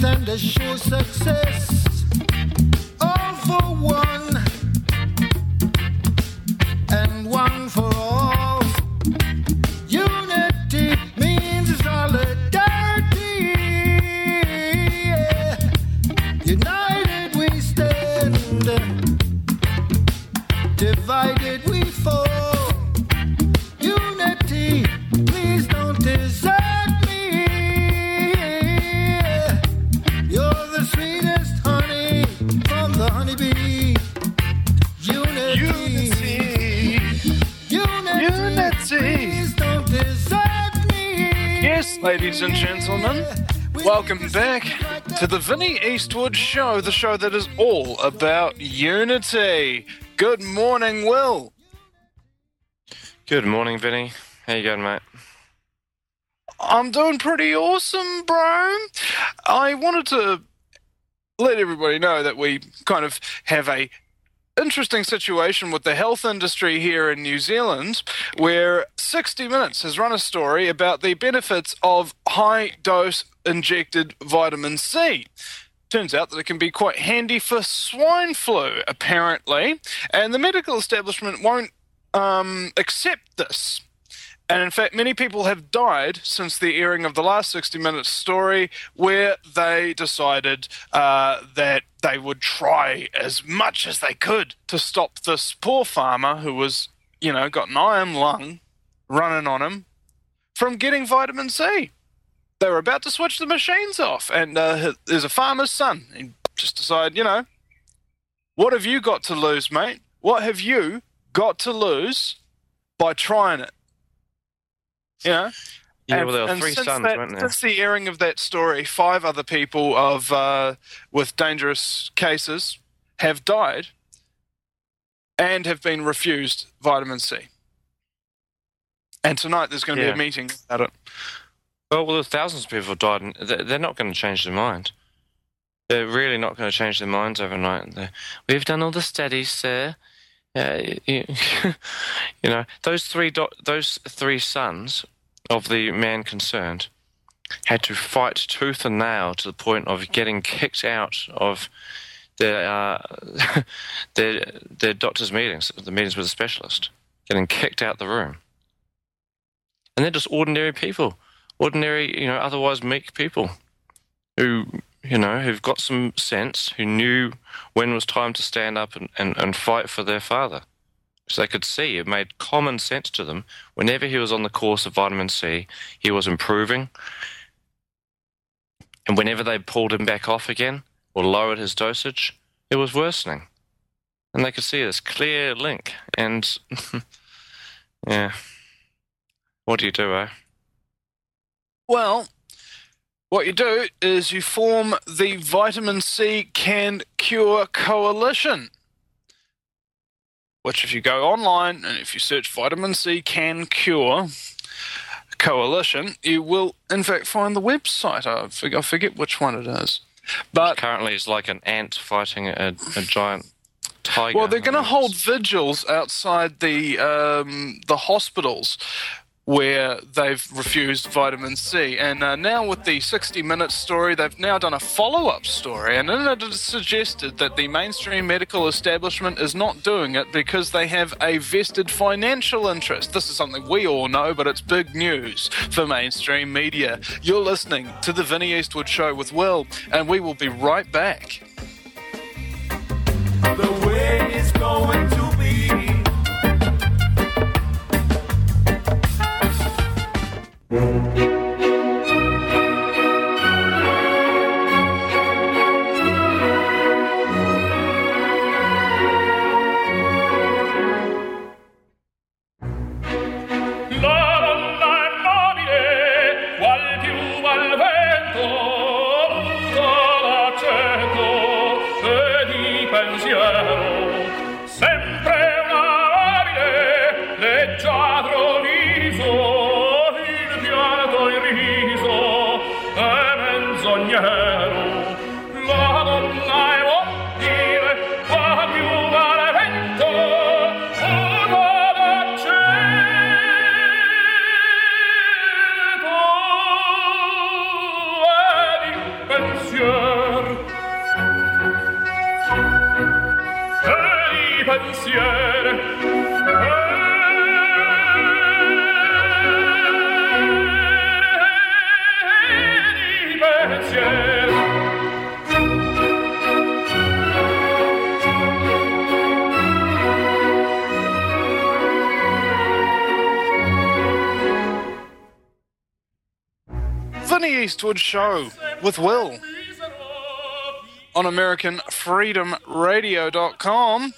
and a sure success. All for one and one for all. Unity means solidarity. Yeah. United we stand, divided we fall. Unity, please don't desert me. You're the sweetest honey from the honeybee. Unity, please don't desert me. Yes, ladies and gentlemen, welcome back to the Vinnie Eastwood Show, the show that is all about unity. Good morning, Will. Good morning, Vinny. How you going, mate? I'm doing pretty awesome, bro. I wanted to let everybody know that we kind of have a interesting situation with the health industry here in New Zealand, where 60 Minutes has run a story about the benefits of high-dose injected vitamin C. Turns out that it can be quite handy for swine flu, apparently, and the medical establishment won't accept this. And in fact, many people have died since the airing of the last 60 Minutes story, where they decided that they would try as much as they could to stop this poor farmer who was, got an iron lung running on him from getting vitamin C. They were about to switch the machines off, and there's a farmer's son. He just decided, what have you got to lose, mate? What have you got to lose by trying it? Yeah, well, there were three sons, weren't there? Since the airing of that story, 5 other people with dangerous cases have died and have been refused vitamin C. And tonight there's going to be a meeting about it. Well, there's thousands of people have died, and they're not going to change their mind. They're really not going to change their minds overnight. We've done all the studies, sir. Those three sons of the man concerned had to fight tooth and nail to the point of getting kicked out of their doctor's meetings, the meetings with a specialist, getting kicked out the room. And they're just ordinary people, otherwise meek people who, who've got some sense, who knew when it was time to stand up and fight for their father. So they could see, it made common sense to them. Whenever he was on the course of vitamin C, he was improving. And whenever they pulled him back off again, or lowered his dosage, it was worsening. And they could see this clear link. And, yeah. What do you do, eh? Well, what you do is you form the Vitamin C Can Cure Coalition, which if you go online and if you search Vitamin C Can Cure Coalition, you will in fact find the website. I forget which one it is. But currently it's like an ant fighting a giant tiger. Well, they're going to hold vigils outside the hospitals where they've refused vitamin C. And now with the 60 Minutes story, they've now done a follow-up story, and in it is suggested that the mainstream medical establishment is not doing it because they have a vested financial interest. This is something we all know, but it's big news for mainstream media. You're listening to The Vinnie Eastwood Show with Will, and we will be right back. The way it's going to be. Monsieur Vinnie Eastwood Show with Will on AmericanFreedomRadio.com.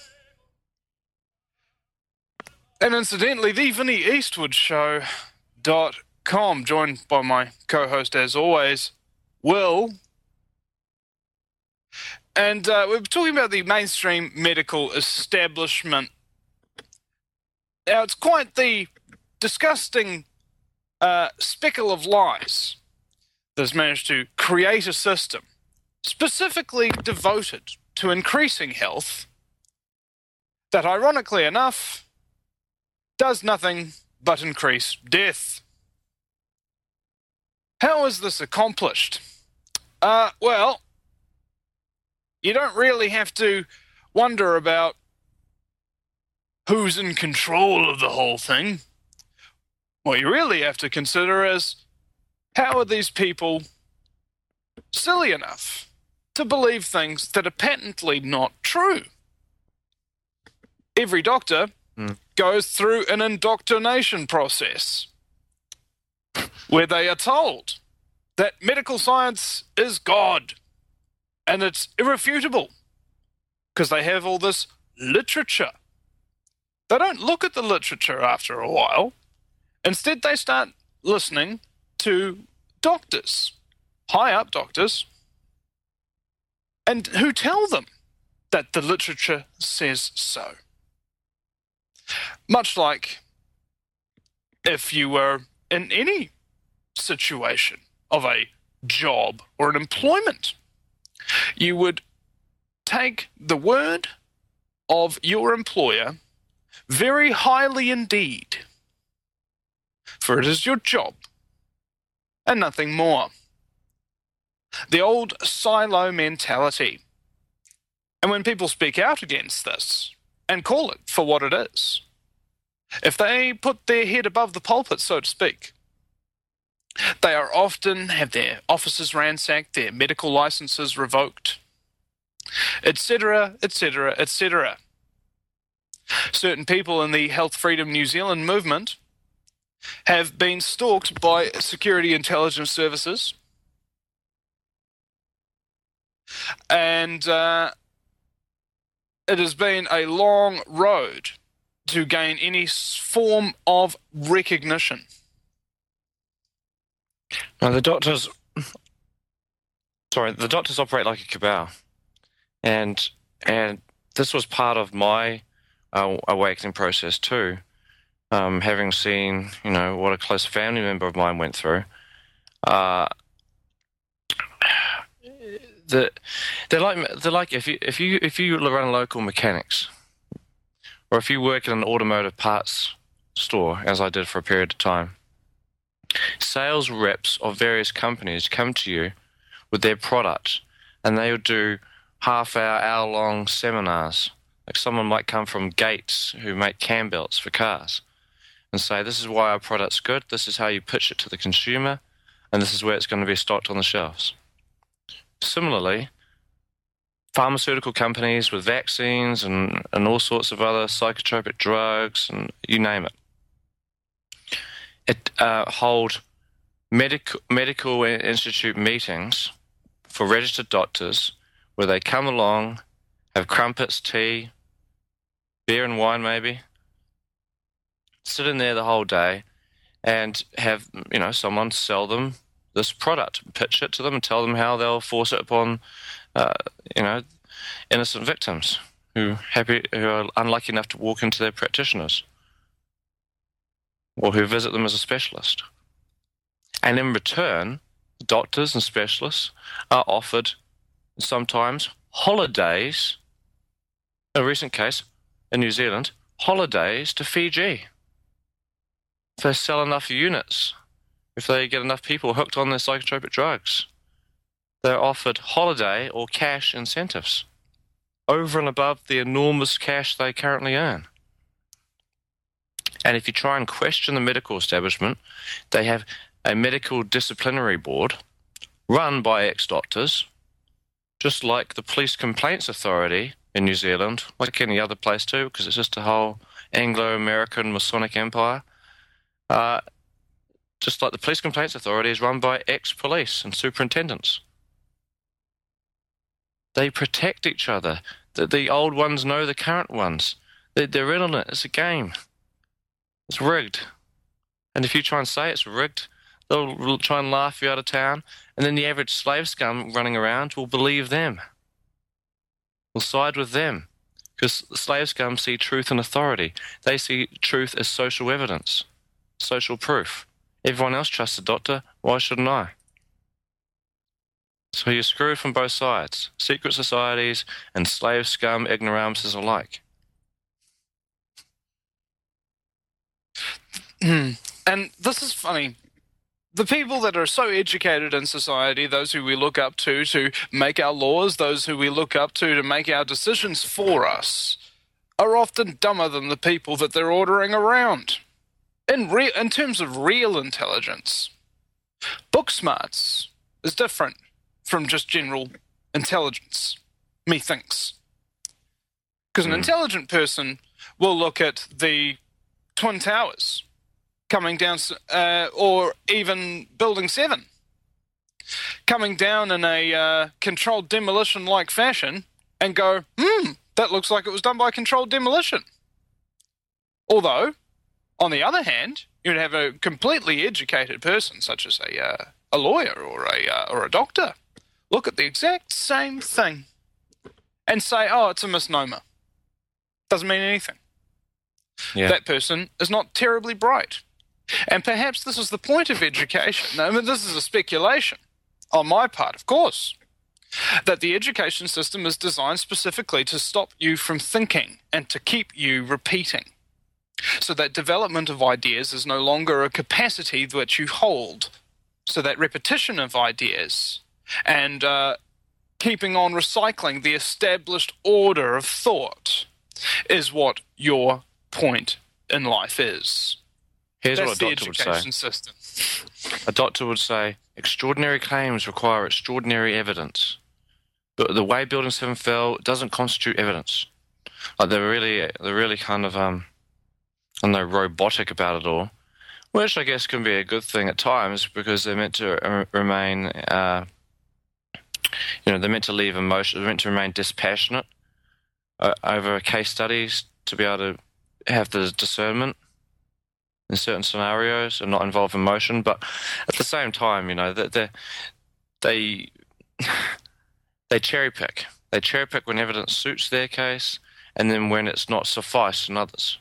And incidentally, the Vinnie Eastwood Show.com, joined by my co-host as always, Will. And we're talking about the mainstream medical establishment. Now, it's quite the disgusting speckle of lies that's managed to create a system specifically devoted to increasing health that, ironically enough, does nothing but increase death. How is this accomplished? Well, you don't really have to wonder about who's in control of the whole thing. What you really have to consider is, how are these people silly enough to believe things that are patently not true? Every doctor goes through an indoctrination process where they are told that medical science is God and it's irrefutable because they have all this literature. They don't look at the literature after a while. Instead, they start listening to doctors, high-up doctors, and who tell them that the literature says so. Much like if you were in any situation of a job or an employment, you would take the word of your employer very highly indeed, for it is your job and nothing more. The old silo mentality. And when people speak out against this and call it for what it is, if they put their head above the pulpit, so to speak, they are often have their offices ransacked, their medical licenses revoked, etc., etc., etc. Certain people in the Health Freedom New Zealand movement have been stalked by security intelligence services, and it has been a long road to gain any form of recognition. Now, the doctors operate like a cabal, and this was part of my awakening process too. Having seen, what a close family member of mine went through, they're like if you run local mechanics, or if you work in an automotive parts store, as I did for a period of time, sales reps of various companies come to you with their product, and they'll do hour-long seminars. Like someone might come from Gates, who make cam belts for cars, and say, this is why our product's good, this is how you pitch it to the consumer, and this is where it's going to be stocked on the shelves. Similarly, pharmaceutical companies with vaccines and all sorts of other psychotropic drugs, and you name it, hold medical institute meetings for registered doctors where they come along, have crumpets, tea, beer and wine maybe, sit in there the whole day and have, someone sell them this product, pitch it to them and tell them how they'll force it upon, innocent victims who are unlucky enough to walk into their practitioners or who visit them as a specialist. And in return, doctors and specialists are offered sometimes holidays. In a recent case in New Zealand, holidays to Fiji. If they sell enough units, if they get enough people hooked on their psychotropic drugs, they're offered holiday or cash incentives over and above the enormous cash they currently earn. And if you try and question the medical establishment, they have a medical disciplinary board run by ex-doctors, just like the Police Complaints Authority in New Zealand, like any other place too, because it's just a whole Anglo-American Masonic empire. Just like the Police Complaints Authority is run by ex-police and superintendents. They protect each other. The old ones know the current ones. They're in on it. It's a game. It's rigged. And if you try and say it's rigged, they'll try and laugh you out of town, and then the average slave scum running around will believe them. Will side with them. Because the slave scum see truth and authority. They see truth as social evidence, social proof. Everyone else trusts the doctor, why shouldn't I? So you're screwed from both sides, secret societies and slave scum ignoramuses alike. And this is funny. The people that are so educated in society, those who we look up to make our laws, those who we look up to make our decisions for us, are often dumber than the people that they're ordering around. In terms of real intelligence, book smarts is different from just general intelligence, methinks. Because an intelligent person will look at the Twin Towers coming down, or even Building 7, coming down in a controlled demolition-like fashion and go, that looks like it was done by controlled demolition. Although, on the other hand, you'd have a completely educated person, such as a lawyer or a doctor, look at the exact same thing and say, oh, it's a misnomer. Doesn't mean anything. Yeah. That person is not terribly bright. And perhaps this is the point of education. I mean, this is a speculation on my part, of course, that the education system is designed specifically to stop you from thinking and to keep you repeating. So that development of ideas is no longer a capacity that you hold. So that repetition of ideas and keeping on recycling the established order of thought is what your point in life is. Here's That's what a doctor would say. The education system. A doctor would say, extraordinary claims require extraordinary evidence. But the way Building 7 fell doesn't constitute evidence. Like they're really kind of, robotic about it all. Which I guess can be a good thing at times because they're meant to remain, they're meant to leave emotion, they're meant to remain dispassionate over case studies to be able to have the discernment in certain scenarios and not involve emotion. But at the same time, they cherry pick. They cherry pick when evidence suits their case and then when it's not suffice in others.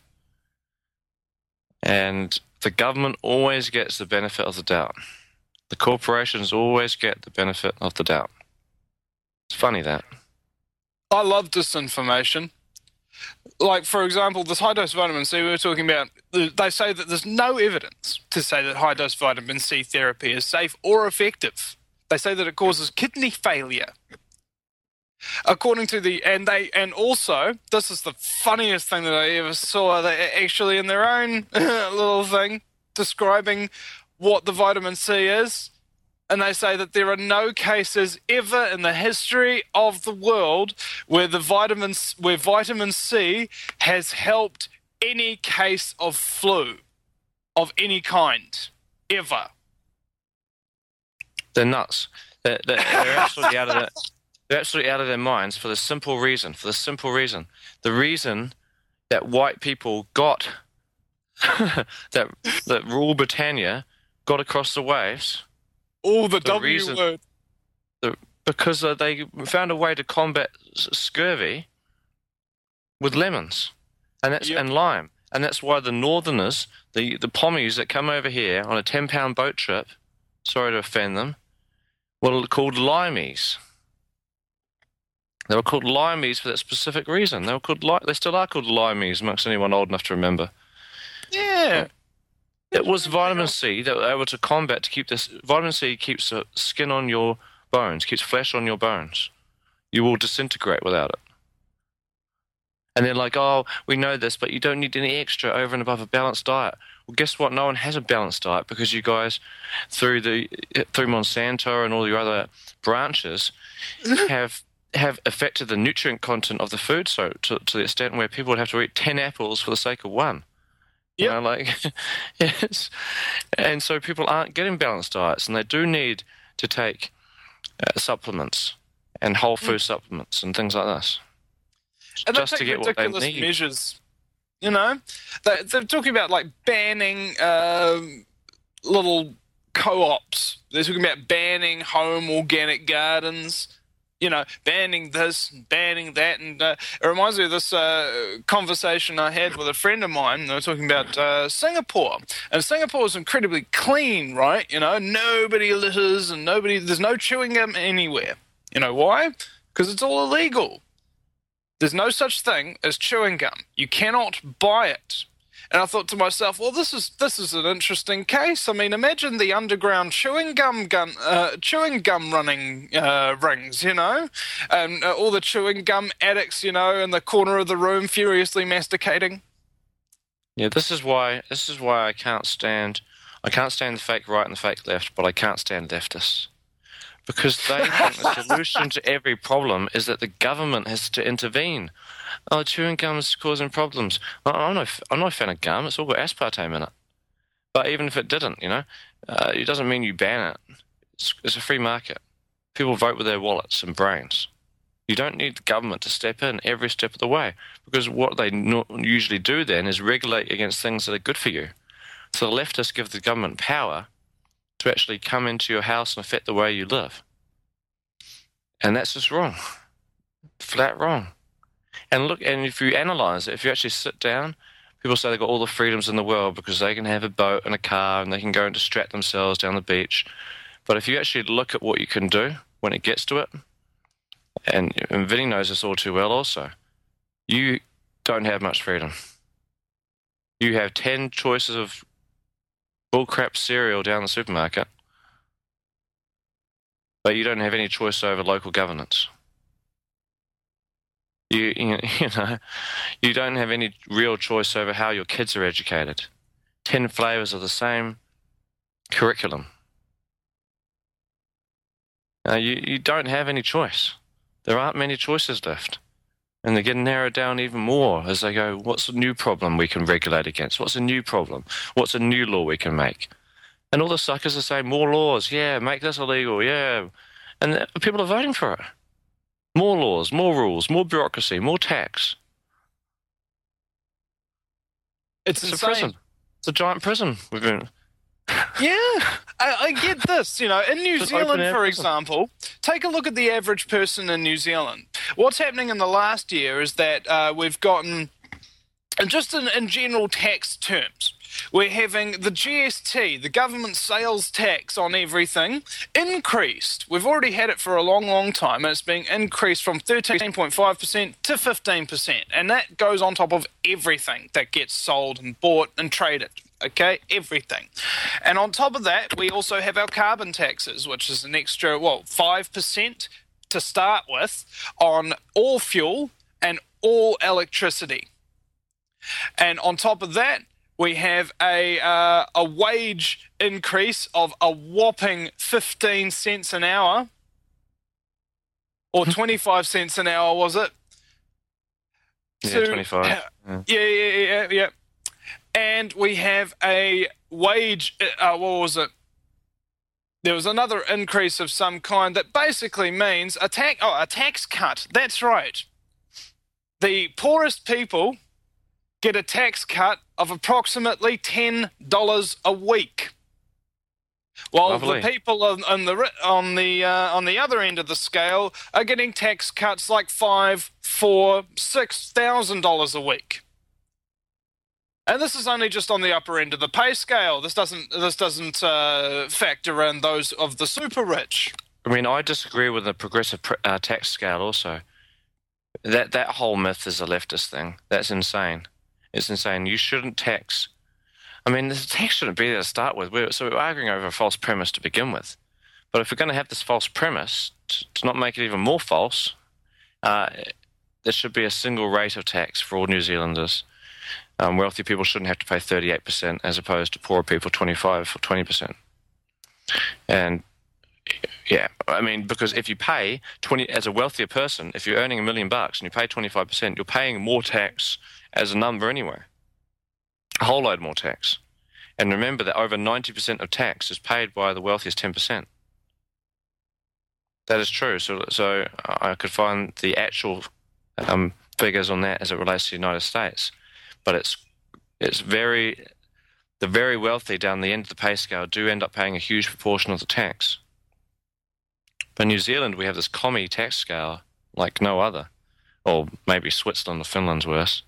And the government always gets the benefit of the doubt. The corporations always get the benefit of the doubt. It's funny that. I love disinformation. Like, for example, this high-dose vitamin C we were talking about, they say that there's no evidence to say that high-dose vitamin C therapy is safe or effective. They say that it causes kidney failure. According to and also, this is the funniest thing that I ever saw, they actually in their own little thing describing what the vitamin C is, and they say that there are no cases ever in the history of the world where vitamin C has helped any case of flu of any kind, ever. They're nuts. They're absolutely out of it. They're absolutely out of their minds for the simple reason. The reason that white people got that rule Britannia got across the waves. Oh, the W word. Because they found a way to combat scurvy with lemons and lime. And that's why the northerners, the pommies that come over here on a 10-pound boat trip, sorry to offend them, were called limeys. They were called limeys for that specific reason. They still are called limeys amongst anyone old enough to remember. Yeah. It was vitamin C that were able to combat, to keep this. Vitamin C keeps skin on your bones, keeps flesh on your bones. You will disintegrate without it. And they're like, oh, we know this, but you don't need any extra over and above a balanced diet. Well, guess what? No one has a balanced diet because you guys, through Monsanto and all your other branches, have affected the nutrient content of the food so to the extent where people would have to eat 10 apples for the sake of one. You know, like, yes. And so people aren't getting balanced diets, and they do need to take supplements and whole food supplements and things like this. And just they to take get what they ridiculous need. measures. You know, they're talking about like banning little co-ops. They're talking about banning home organic gardens. You know, banning this, and banning that, and it reminds me of this conversation I had with a friend of mine. They were talking about Singapore, and Singapore is incredibly clean, right? You know, nobody litters, and there's no chewing gum anywhere. You know why? Because it's all illegal. There's no such thing as chewing gum. You cannot buy it. And I thought to myself, well, this is an interesting case. I mean, imagine the underground chewing gum running rings, you know, and all the chewing gum addicts, you know, in the corner of the room furiously masticating. Yeah, this is why I can't stand the fake right and the fake left, but I can't stand leftists. Because they think the solution to every problem is that the government has to intervene. Oh, chewing gum is causing problems. I'm not a fan of gum. It's all got aspartame in it. But even if it didn't, you know, it doesn't mean you ban it. It's a free market. People vote with their wallets and brains. You don't need the government to step in every step of the way, because what they usually do then is regulate against things that are good for you. So the leftists give the government power to actually come into your house and affect the way you live. And that's just wrong. Flat wrong. And look, and if you analyze it, if you actually sit down, people say they've got all the freedoms in the world because they can have a boat and a car and they can go and distract themselves down the beach. But if you actually look at what you can do when it gets to it, and Vinny knows this all too well also, you don't have much freedom. You have 10 choices of bullcrap cereal down the supermarket, but you don't have any choice over local governance. You know, you don't have any real choice over how your kids are educated. 10 flavors of the same curriculum. You don't have any choice. There aren't many choices left. And they're getting narrowed down even more as they go, what's a new problem we can regulate against? What's a new problem? What's a new law we can make? And all the suckers are saying, more laws, yeah, make this illegal, yeah. And people are voting for it. More laws, more rules, more bureaucracy, more tax. It's a insane. prison. It's a giant prison. We've been... Yeah, I get this. You know, in New Just Zealand, open air for prison. example, take a look at the average person in New Zealand. What's happening in the last year is that we've gotten, and just in general tax terms, we're having the GST, the government sales tax on everything, increased. We've already had it for a long, long time, and it's being increased from 13.5% to 15%. And that goes on top of everything that gets sold and bought and traded. Okay, everything. And on top of that, we also have our carbon taxes, which is an extra, 5% to start with on all fuel and all electricity. And on top of that, we have a wage increase of a whopping 15 cents an hour, or 25 cents an hour, was it? Yeah, 25. Yeah. And we have a wage, what was it? There was another increase of some kind that basically means a tax cut. That's right. The poorest people get a tax cut of approximately $10 a week, while Lovely. the people on the other end of the scale are getting tax cuts like $5,000, $4,000, $6,000 a week. And this is only just on the upper end of the pay scale. This doesn't factor in those of the super rich. I mean, I disagree with the progressive tax scale also. That whole myth is a leftist thing. That's insane. It's insane. You shouldn't tax. I mean, the tax shouldn't be there to start with. We're arguing over a false premise to begin with. But if we're going to have this false premise, to not make it even more false, there should be a single rate of tax for all New Zealanders. Wealthy people shouldn't have to pay 38% as opposed to poorer people 25 or 20%. And yeah, I mean, because if you pay 20 as a wealthier person, if you're earning $1 million and you pay 25%, you're paying more tax as a number anyway. A whole load more tax. And remember that over 90% of tax is paid by the wealthiest 10%. That is true. So I could find the actual figures on that as it relates to the United States. But it's the very wealthy down the end of the pay scale do end up paying a huge proportion of the tax. But in New Zealand, we have this commie tax scale like no other. Or maybe Switzerland or Finland's worse.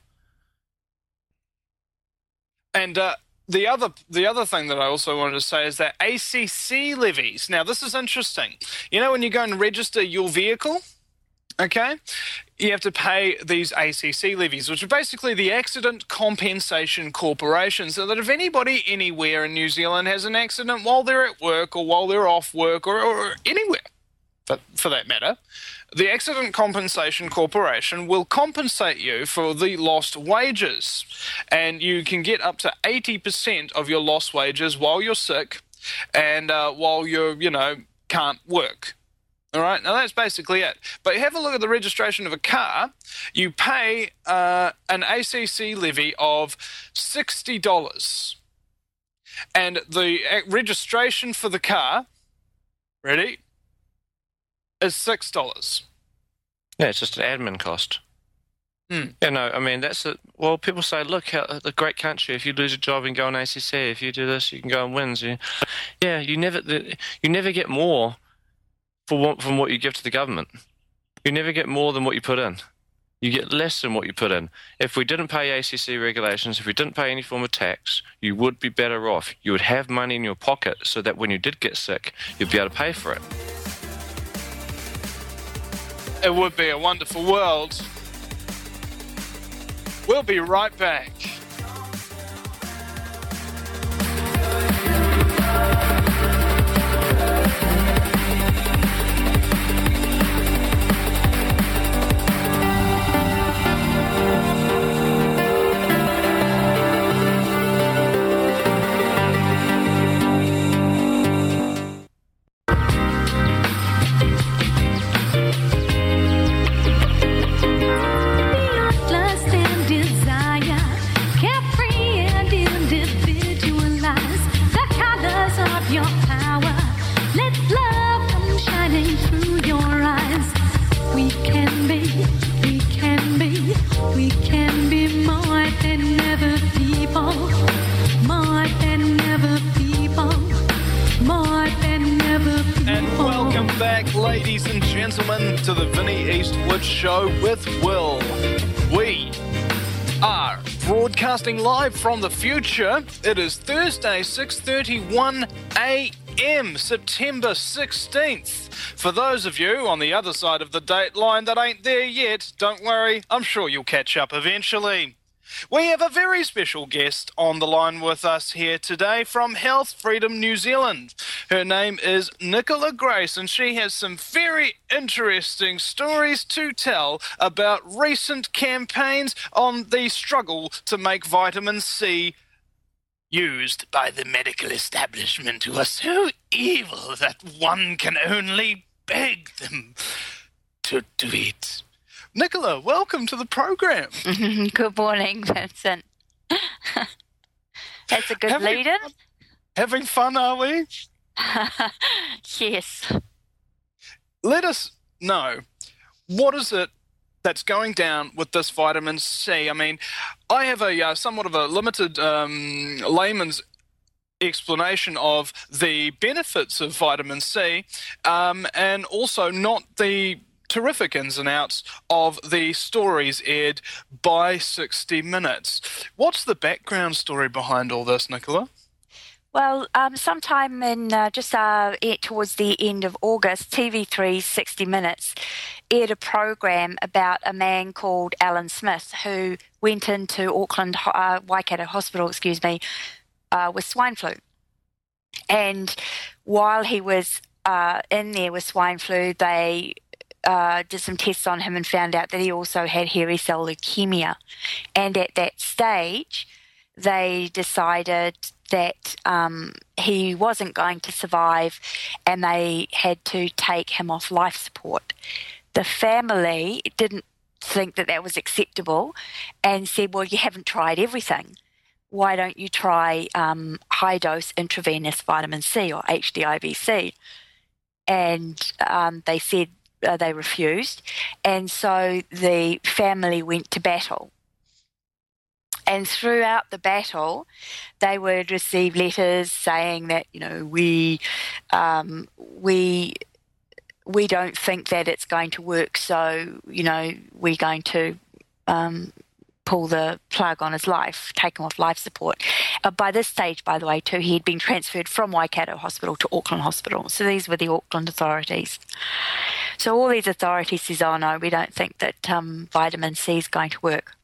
And the other thing that I also wanted to say is that ACC levies. Now, this is interesting. You know, when you go and register your vehicle, okay, you have to pay these ACC levies, which are basically the Accident Compensation Corporation, so that if anybody anywhere in New Zealand has an accident while they're at work or while they're off work or anywhere, for that matter, the Accident Compensation Corporation will compensate you for the lost wages. And you can get up to 80% of your lost wages while you're sick and while you're, can't work. All right, now that's basically it. But have a look at the registration of a car. You pay an ACC levy of $60. And the registration for the car, ready, is $6. Yeah, it's just an admin cost. Mm. Yeah, no, I mean, that's it. Well, people say, look, how the great country, if you lose a job, you can go on ACC. If you do this, you can go on wins. Yeah, you never get more from what you give to the government. You never get more than what you put in. You get less than what you put in. If we didn't pay ACC regulations, if we didn't pay any form of tax, you would be better off. You would have money in your pocket so that when you did get sick, you'd be able to pay for it. It would be a wonderful world. We'll be right back. Ladies and gentlemen, to the Vinnie Eastwood Show with Will. We are broadcasting live from the future. It is Thursday, 6:31 a.m., September 16th. For those of you on the other side of the date line that ain't there yet, don't worry, I'm sure you'll catch up eventually. We have a very special guest on the line with us here today from Health Freedom New Zealand. Her name is Nicola Grace, and she has some very interesting stories to tell about recent campaigns on the struggle to make vitamin C used by the medical establishment, who are so evil that one can only beg them to do it. Nicola, welcome to the program. Good morning, Vincent. That's a good lead-in. Having fun, are we? Yes. Let us know, what is it that's going down with this vitamin C? I mean, I have a somewhat of a limited layman's explanation of the benefits of vitamin C, and also not the terrific ins and outs of the stories aired by 60 Minutes. What's the background story behind all this, Nicola? Well, sometime in towards the end of August, TV3's 60 Minutes aired a program about a man called Alan Smith who went into Auckland Waikato Hospital, with swine flu. And while he was in there with swine flu, they did some tests on him and found out that he also had hairy cell leukemia. And at that stage, they decided that he wasn't going to survive and they had to take him off life support. The family didn't think that that was acceptable and said, well, you haven't tried everything. Why don't you try high-dose intravenous vitamin C or HDIVC? And they said they refused. And so the family went to battle. And throughout the battle, they would receive letters saying that, we don't think that it's going to work, so, we're going to pull the plug on his life, take him off life support. By this stage, by the way, too, he'd been transferred from Waikato Hospital to Auckland Hospital. So these were the Auckland authorities. So all these authorities says, oh, no, we don't think that vitamin C is going to work.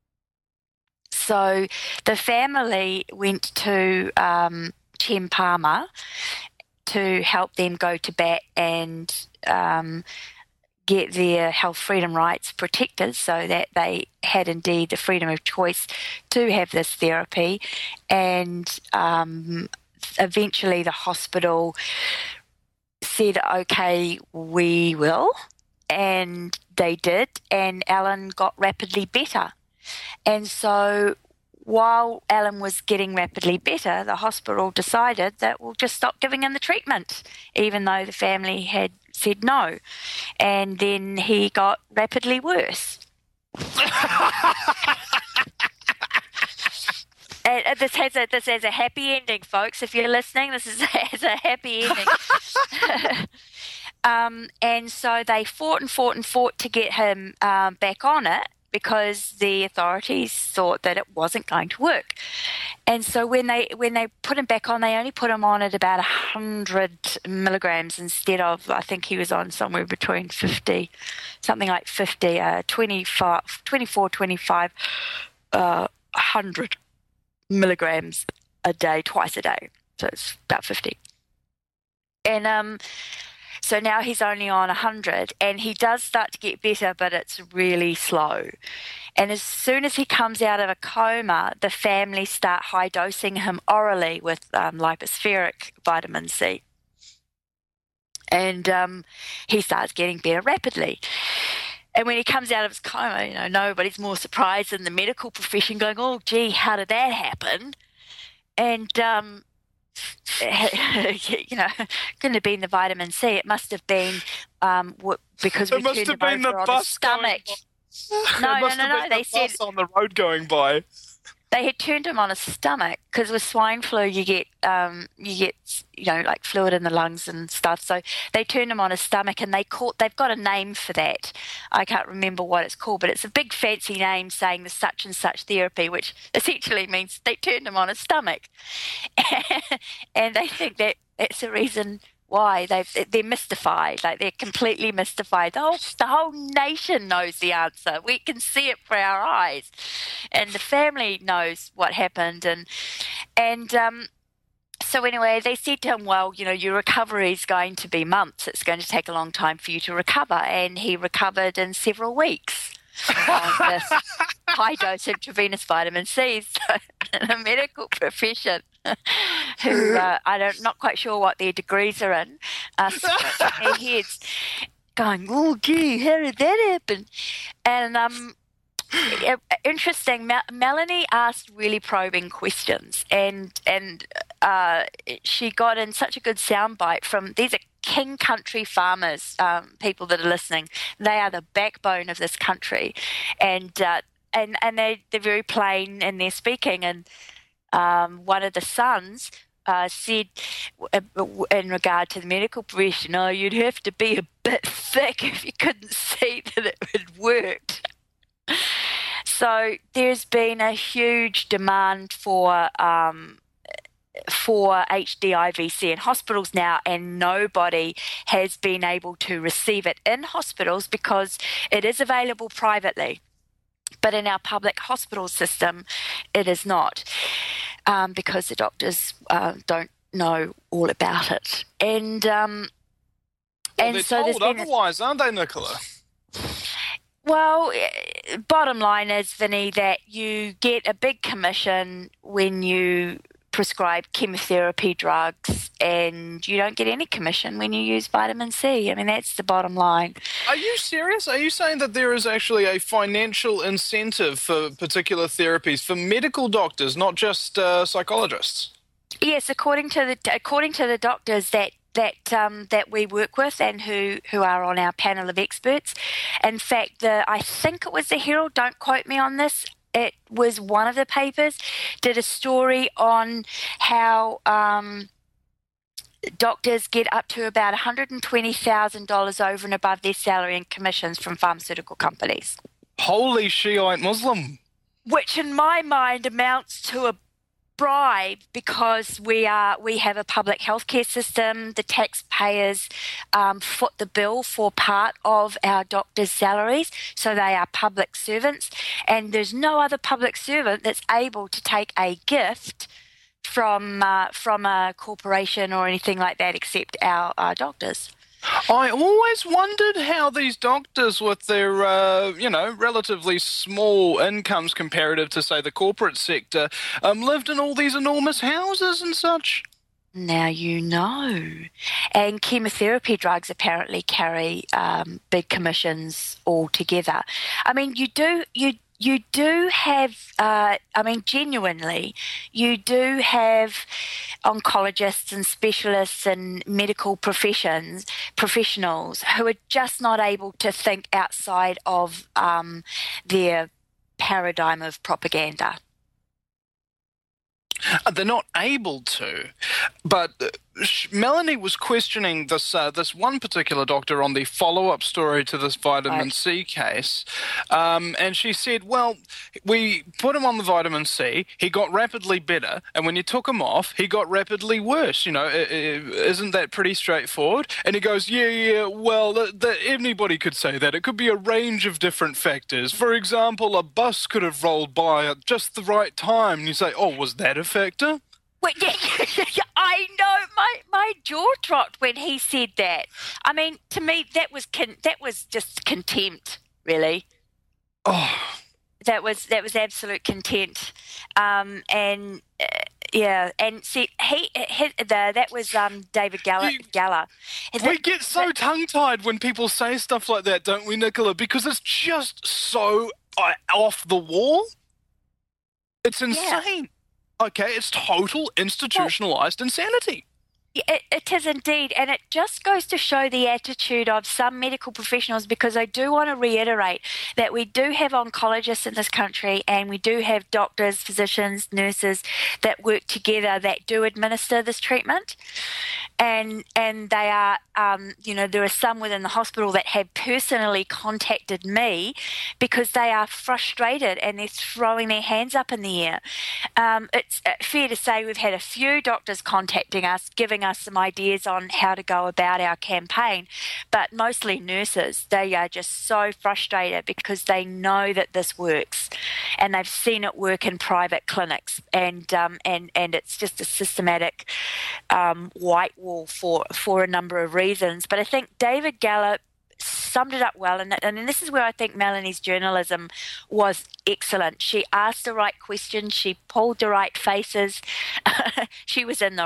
So the family went to Tim Palmer to help them go to bat and get their health freedom rights protected so that they had indeed the freedom of choice to have this therapy. And eventually the hospital said, okay, we will. And they did. And Alan got rapidly better. And so while Alan was getting rapidly better, the hospital decided that we'll just stop giving him the treatment, even though the family had said no. And then he got rapidly worse. And this has a happy ending, folks. If you're listening, this has a happy ending. And so they fought to get him back on it, because the authorities thought that it wasn't going to work. And so when they put him back on, they only put him on at about 100 milligrams instead of, I think he was on somewhere between 50, something like 50, 24, 25, 100 milligrams a day, twice a day. So it's about 50. And so now he's only on 100, and he does start to get better, but it's really slow. And as soon as he comes out of a coma, the family start high-dosing him orally with lipospheric vitamin C. And he starts getting better rapidly. And when he comes out of his coma, nobody's more surprised than the medical profession going, oh, gee, how did that happen? And couldn't have been the vitamin C. It must have been because we turned him over on his stomach. No. They said on the road going by. They had turned him on his stomach because with swine flu you get like fluid in the lungs and stuff. So they turned him on his stomach, and they've got a name for that. I can't remember what it's called, but it's a big fancy name saying the such and such therapy, which essentially means they turned him on his stomach. And they think that that's the reason why they're mystified. Like, they're completely mystified. The whole nation knows the answer. We can see it for our eyes, and the family knows what happened. And so anyway, they said to him, well, your recovery is going to be months. It's going to take a long time for you to recover. And he recovered in several weeks on this high-dose intravenous vitamin C. So the medical profession, who not quite sure what their degrees are in, scratching their heads, going, oh, gee, how did that happen? And interesting, Melanie asked really probing questions, and she got in such a good soundbite from, these are King Country farmers, people that are listening. They are the backbone of this country, and they're very plain in their speaking. And one of the sons said, in regard to the medical profession, you'd have to be a bit thick if you couldn't see that it had worked. So there's been a huge demand for HDIVC in hospitals now, and nobody has been able to receive it in hospitals because it is available privately. But in our public hospital system, it is not, because the doctors don't know all about it. And Well, And they're so there's told been otherwise, aren't they, Nicola? Well, bottom line is, Vinny, that you get a big commission when you prescribe chemotherapy drugs, and you don't get any commission when you use vitamin C. I mean, that's the bottom line. Are you serious? Are you saying that there is actually a financial incentive for particular therapies for medical doctors, not just psychologists? Yes, according to the doctors that we work with and who are on our panel of experts. In fact, I think it was the Herald, don't quote me on this, it was one of the papers, did a story on how doctors get up to about $120,000 over and above their salary and commissions from pharmaceutical companies. Holy Shiite Muslim. Which in my mind amounts to a bribe, because we have a public healthcare system. The taxpayers foot the bill for part of our doctors' salaries, so they are public servants, and there's no other public servant that's able to take a gift from a corporation or anything like that except our doctors. I always wondered how these doctors with their, relatively small incomes comparative to, say, the corporate sector, lived in all these enormous houses and such. Now you know. And chemotherapy drugs apparently carry big commissions altogether. I mean, you do have, genuinely, you do have oncologists and specialists and medical professionals who are just not able to think outside of their paradigm of propaganda. They're not able to, but Melanie was questioning this one particular doctor on the follow-up story to this vitamin C case, and she said, well, we put him on the vitamin C, he got rapidly better, and when you took him off, he got rapidly worse. Isn't that pretty straightforward? And he goes, yeah, well, anybody could say that. It could be a range of different factors. For example, a bus could have rolled by at just the right time, and you say, oh, was that a factor? Wait, yeah, I know. My jaw dropped when he said that. I mean, to me, that was just contempt, really. Oh, that was absolute contempt. And see, that was David Geller. We get so tongue-tied when people say stuff like that, don't we, Nicola? Because it's just so off the wall. It's insane. Yeah. Okay, it's total institutionalized insanity. It is indeed, and it just goes to show the attitude of some medical professionals, because I do want to reiterate that we do have oncologists in this country, and we do have doctors, physicians, nurses that work together that do administer this treatment, and they are, there are some within the hospital that have personally contacted me because they are frustrated and they're throwing their hands up in the air. It's fair to say we've had a few doctors contacting us, giving us some ideas on how to go about our campaign, but mostly nurses. They are just so frustrated because they know that this works, and they've seen it work in private clinics, and it's just a systematic white wall for a number of reasons. But I think David Geller summed it up well, and this is where I think Melanie's journalism was excellent. She asked the right questions, she pulled the right faces, she was in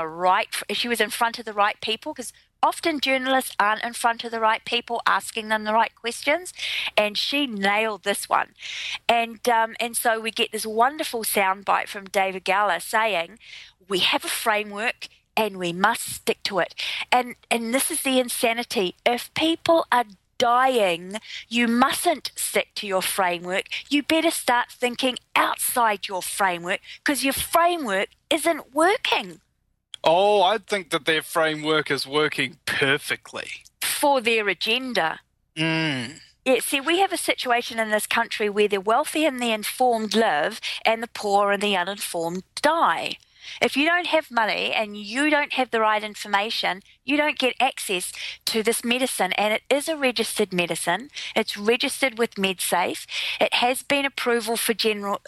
front of the right people, because often journalists aren't in front of the right people asking them the right questions, and she nailed this one. And so we get this wonderful soundbite from David Geller saying, we have a framework and we must stick to it. And this is the insanity. If people are dying, you mustn't stick to your framework. You better start thinking outside your framework, because your framework isn't working. Oh, I think that their framework is working perfectly. For their agenda. Yeah, see, we have a situation in this country where the wealthy and the informed live and the poor and the uninformed die. If you don't have money and you don't have the right information, you don't get access to this medicine. And it is a registered medicine. It's registered with MedSafe. It has been approved for general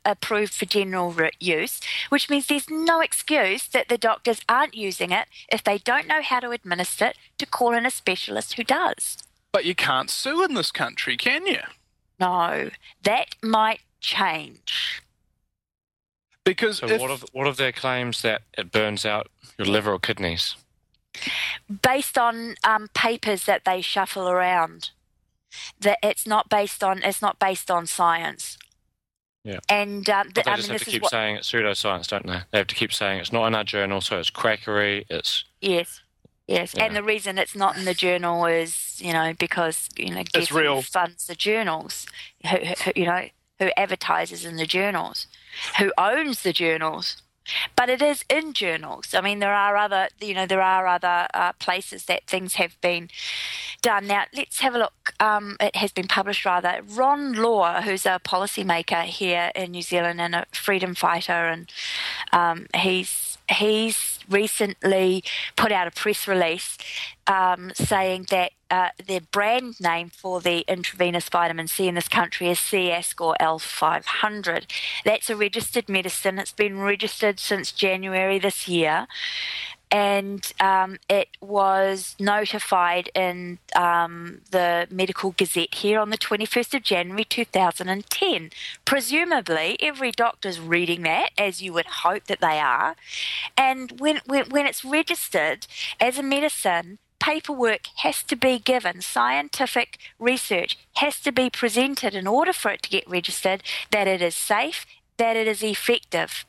use, which means there's no excuse that the doctors aren't using it if they don't know how to administer it to call in a specialist who does. But you can't sue in this country, can you? No, that might change. Because So what of their claims that it burns out your liver or kidneys? Based on papers that they shuffle around, that it's not based on science. Yeah. And But they just have to keep saying it's pseudoscience, don't they? They have to keep saying it's not in our journal, so it's quackery. It's yes. Yeah. Mm-hmm. And the reason it's not in the journal is, because It's real. who funds the journals, who advertises in the journals, who owns the journals. But it is in journals. I mean, there are other places that things have been done. Now, let's have a look. It has been published, rather. Ron Law, who's a policymaker here in New Zealand and a freedom fighter, and he's recently put out a press release saying that their brand name for the intravenous vitamin C in this country is Ciascor L500. That's a registered medicine. It's been registered since January this year, and it was notified in the Medical Gazette here on the 21st of January 2010. Presumably, every doctor's reading that, as you would hope that they are, and when it's registered as a medicine, paperwork has to be given, scientific research has to be presented in order for it to get registered, that it is safe, that it is effective.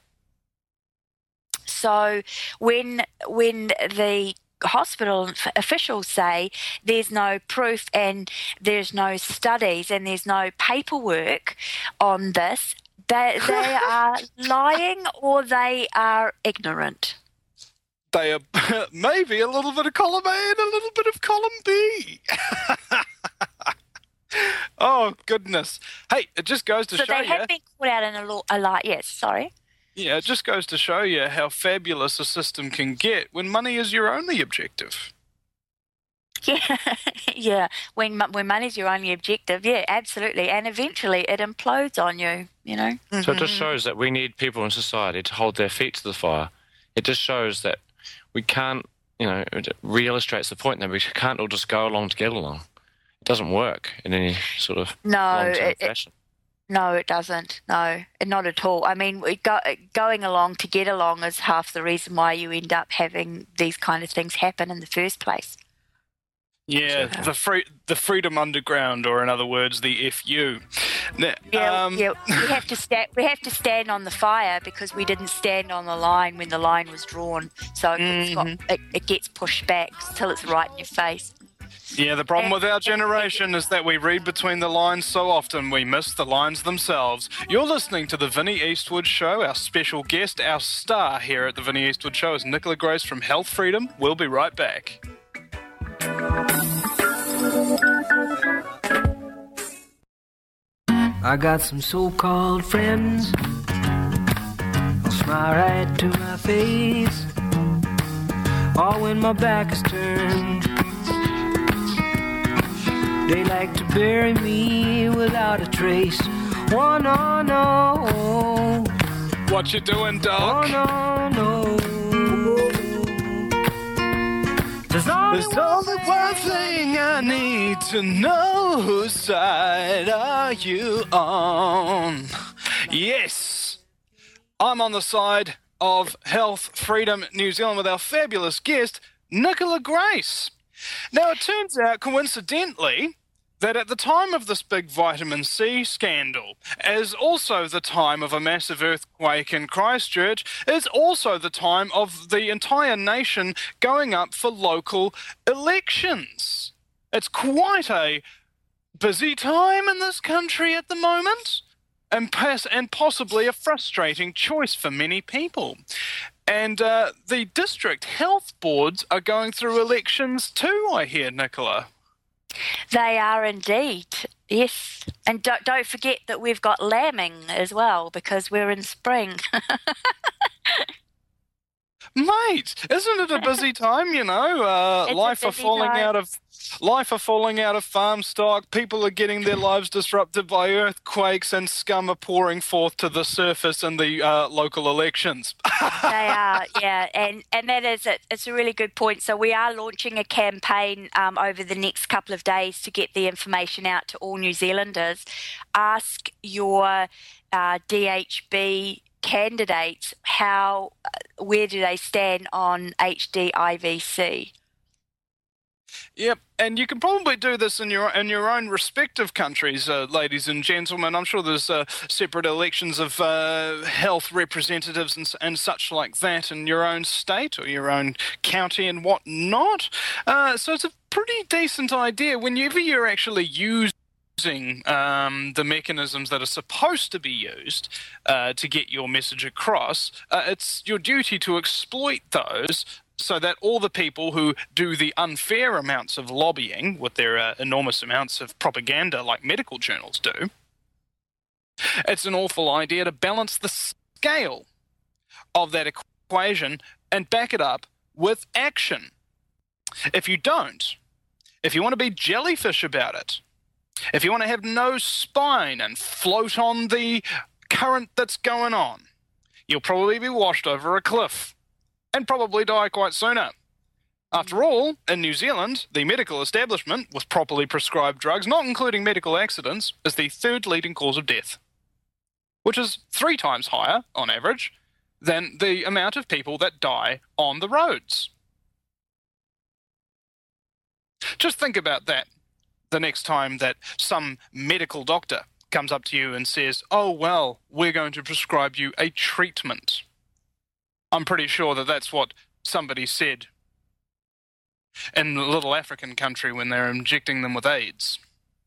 So when the hospital officials say there's no proof and there's no studies and there's no paperwork on this, they are lying or they are ignorant. they are maybe a little bit of column A and a little bit of column B. Oh, goodness. Hey, it just goes to show you. So they have been put out in a light, yes, sorry. Yeah, it just goes to show you how fabulous a system can get when money is your only objective. Yeah, yeah. When money's your only objective, yeah, absolutely. And eventually it implodes on you, So it just shows that we need people in society to hold their feet to the fire. It just shows that we can't, it re-illustrates the point that we can't all just go along to get along. It doesn't work in any sort of long-term fashion. No, it doesn't. No, not at all. I mean, going along to get along is half the reason why you end up having these kind of things happen in the first place. Yeah, the Freedom Underground, or in other words, the FU. Now, yeah. We have to stand on the fire because we didn't stand on the line when the line was drawn. So it gets pushed back till it's right in your face. Yeah, the problem with our generation is that we read between the lines so often we miss the lines themselves. You're listening to the Vinnie Eastwood Show. Our special guest, our star here at the Vinnie Eastwood Show is Nicola Grace from Health Freedom. We'll be right back. I got some so-called friends. I'll smile right to my face, all when my back is turned. They like to bury me without a trace. Oh, no, no. What you doing, dog? Oh, no, no. There's only one thing I need to know. Whose side are you on? Yes, I'm on the side of Health Freedom New Zealand with our fabulous guest, Nicola Grace. Now, it turns out, coincidentally, that at the time of this big vitamin C scandal, as also the time of a massive earthquake in Christchurch, is also the time of the entire nation going up for local elections. It's quite a busy time in this country at the moment, and possibly a frustrating choice for many people. And the district health boards are going through elections too, I hear, Nicola. They are indeed, yes. And don't forget that we've got lambing as well because we're in spring. Mate, isn't it a busy time? It's Life a are busy falling time. out of farm stock. People are getting their lives disrupted by earthquakes, and scum are pouring forth to the surface in the local elections. They are, yeah, and that is it. It's a really good point. So we are launching a campaign over the next couple of days to get the information out to all New Zealanders. Ask your DHB candidates where do they stand on HDIVC. Yep, and you can probably do this in your own respective countries, ladies and gentlemen. I'm sure there's separate elections of health representatives and such like that in your own state or your own county and whatnot. So it's a pretty decent idea whenever you're actually using the mechanisms that are supposed to be used to get your message across. It's your duty to exploit those, so that all the people who do the unfair amounts of lobbying with their enormous amounts of propaganda like medical journals do, it's an awful idea to balance the scale of that equation and back it up with action. If you don't, if you want to be jellyfish about it, if you want to have no spine and float on the current that's going on, you'll probably be washed over a cliff and probably die quite sooner. After all, in New Zealand, the medical establishment with properly prescribed drugs, not including medical accidents, is the third leading cause of death, which is 3 times higher, on average, than the amount of people that die on the roads. Just think about that the next time that some medical doctor comes up to you and says, "Oh, well, we're going to prescribe you a treatment." I'm pretty sure that that's what somebody said in a little African country when they're injecting them with AIDS.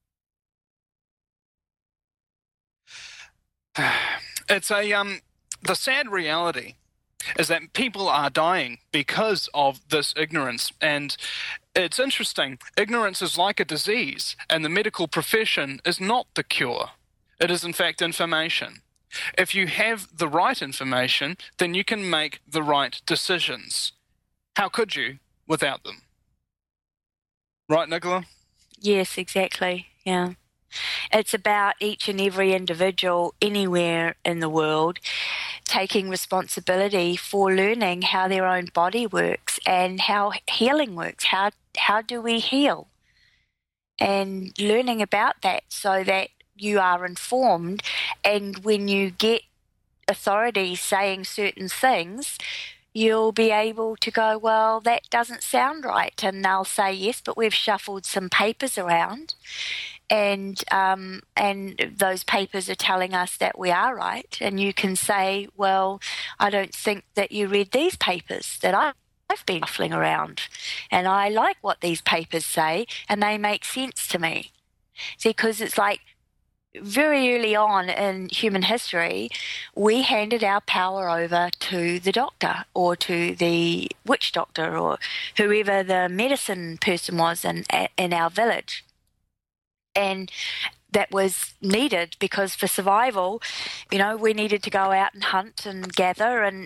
It's the sad reality is that people are dying because of this ignorance. And it's interesting. Ignorance is like a disease, and the medical profession is not the cure. It is, in fact, information. If you have the right information, then you can make the right decisions. How could you without them? Right, Nicola? Yes, exactly. Yeah. It's about each and every individual anywhere in the world taking responsibility for learning how their own body works and how healing works. How do we heal? And learning about that so that you are informed, and when you get authorities saying certain things, you'll be able to go, well, that doesn't sound right. And they'll say, yes, but we've shuffled some papers around, and those papers are telling us that we are right. And you can say, well, I don't think that you read these papers that I've been shuffling around, and I like what these papers say, and they make sense to me. See, because it's like, very early on in human history, we handed our power over to the doctor or to the witch doctor or whoever the medicine person was in our village. And that was needed because for survival, we needed to go out and hunt and gather and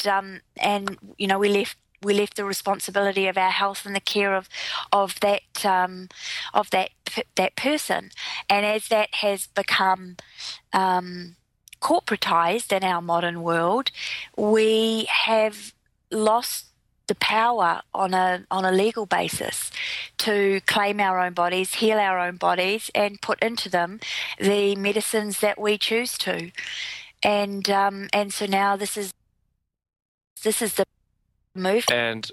we left the responsibility of our health in the care of that person. And as that has become corporatized in our modern world, we have lost the power on a legal basis to claim our own bodies, heal our own bodies, and put into them the medicines that we choose to. And so now this is the move. And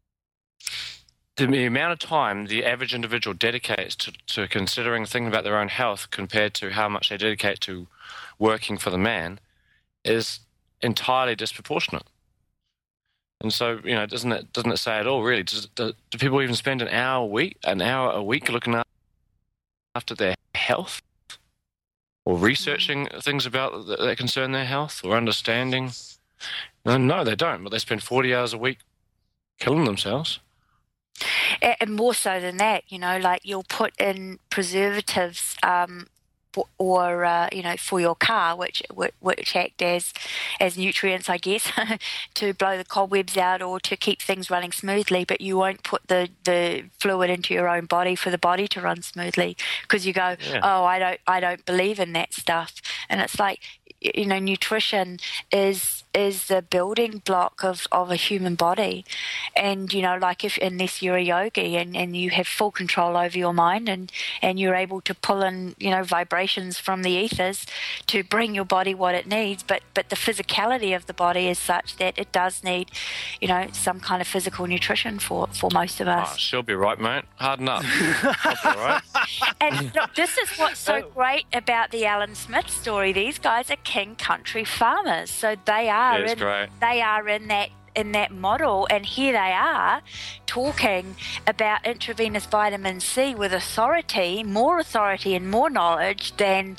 the amount of time the average individual dedicates to considering thinking about their own health compared to how much they dedicate to working for the man is entirely disproportionate. And so, doesn't it say it all, really? Do people even spend an hour a week looking after their health or researching things about that concern their health or understanding? No, they don't, but they spend 40 hours a week killing themselves. And more so than that, like you'll put in preservatives for your car, which act as nutrients, I guess, to blow the cobwebs out or to keep things running smoothly. But you won't put the fluid into your own body for the body to run smoothly because you go, oh, I don't believe in that stuff. And it's like, nutrition is the building block of a human body. And, like unless you're a yogi and you have full control over your mind and you're able to pull in, vibrations from the ethers to bring your body what it needs. But the physicality of the body is such that it does need, some kind of physical nutrition for most of us. Oh, she'll be right, mate. Harden up. I'll be all right. And look, this is what's so great about the Alan Smith story. These guys are king country farmers, so they are in that model, and here they are talking about intravenous vitamin C with more authority and more knowledge than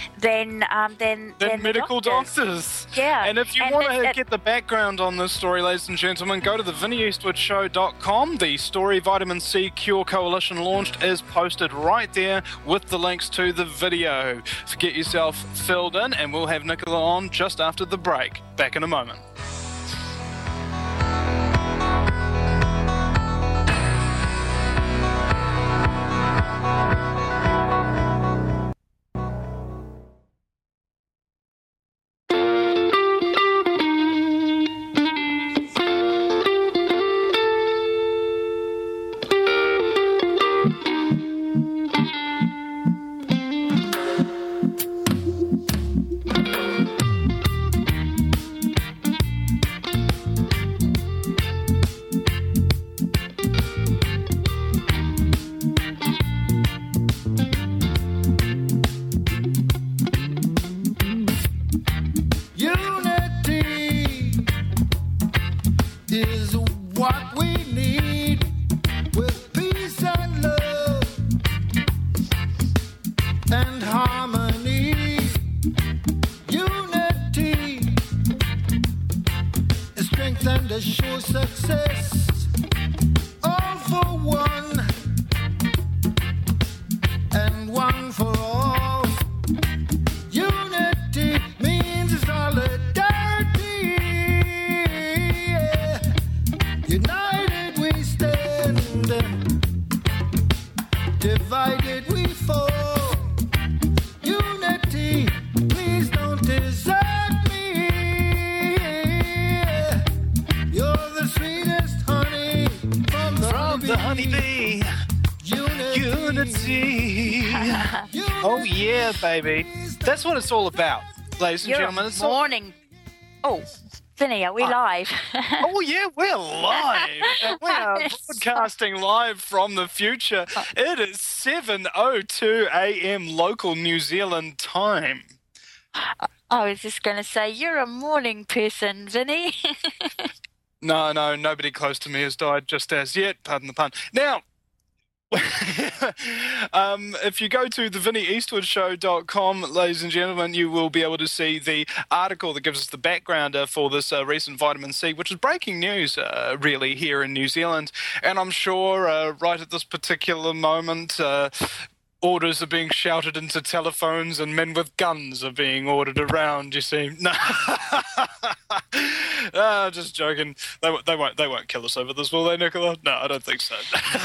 medical doctors. Yeah. And if you want to get the background on this story, ladies and gentlemen, go to the VinnyEastwoodshow.com. The Story Vitamin C Cure Coalition launched is posted right there with the links to the video. So get yourself filled in, and we'll have Nicola on just after the break. Back in a moment. Baby, that's what it's all about, ladies and gentlemen. It's morning. Oh, Vinny, are we live? Oh yeah, we're live. We are broadcasting live from the future. It is 7:02 a.m. local New Zealand time. I was just going to say, you're a morning person, Vinny. No, nobody close to me has died just as yet. Pardon the pun. Now. If you go to the VinnyEastwoodshow.com, ladies and gentlemen, you will be able to see the article that gives us the background for this recent vitamin C, which is breaking news, really, here in New Zealand. And I'm sure right at this particular moment, orders are being shouted into telephones and men with guns are being ordered around, you see. No. Just joking. They won't kill us over this, will they, Nicola? No, I don't think so.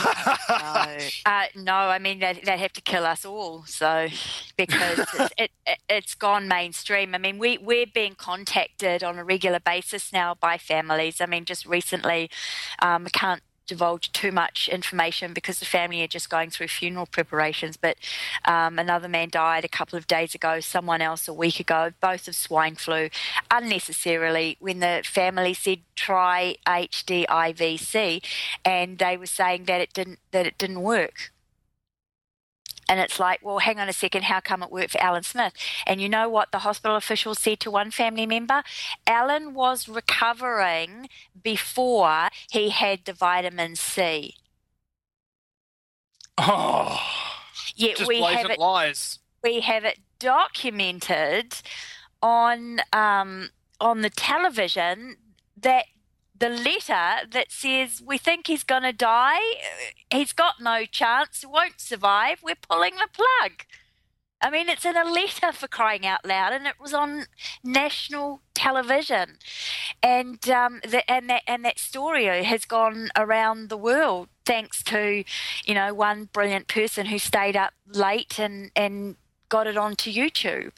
No, I mean, they'd have to kill us all, so, because it's gone mainstream. I mean, we're being contacted on a regular basis now by families. I mean, just recently, I can't divulge too much information because the family are just going through funeral preparations, but another man died a couple of days ago, someone else a week ago, both of swine flu, unnecessarily, when the family said try HDIVC, and they were saying that it didn't work. And it's like, well, hang on a second, how come it worked for Alan Smith? And you know what the hospital officials said to one family member? Alan was recovering before he had the vitamin C. Oh, yet just blatant lies. We have it documented on the television that the letter that says we think he's going to die, he's got no chance, won't survive, we're pulling the plug. I mean, it's in a letter, for crying out loud, and it was on national television, and that story has gone around the world thanks to, one brilliant person who stayed up late and got it onto YouTube.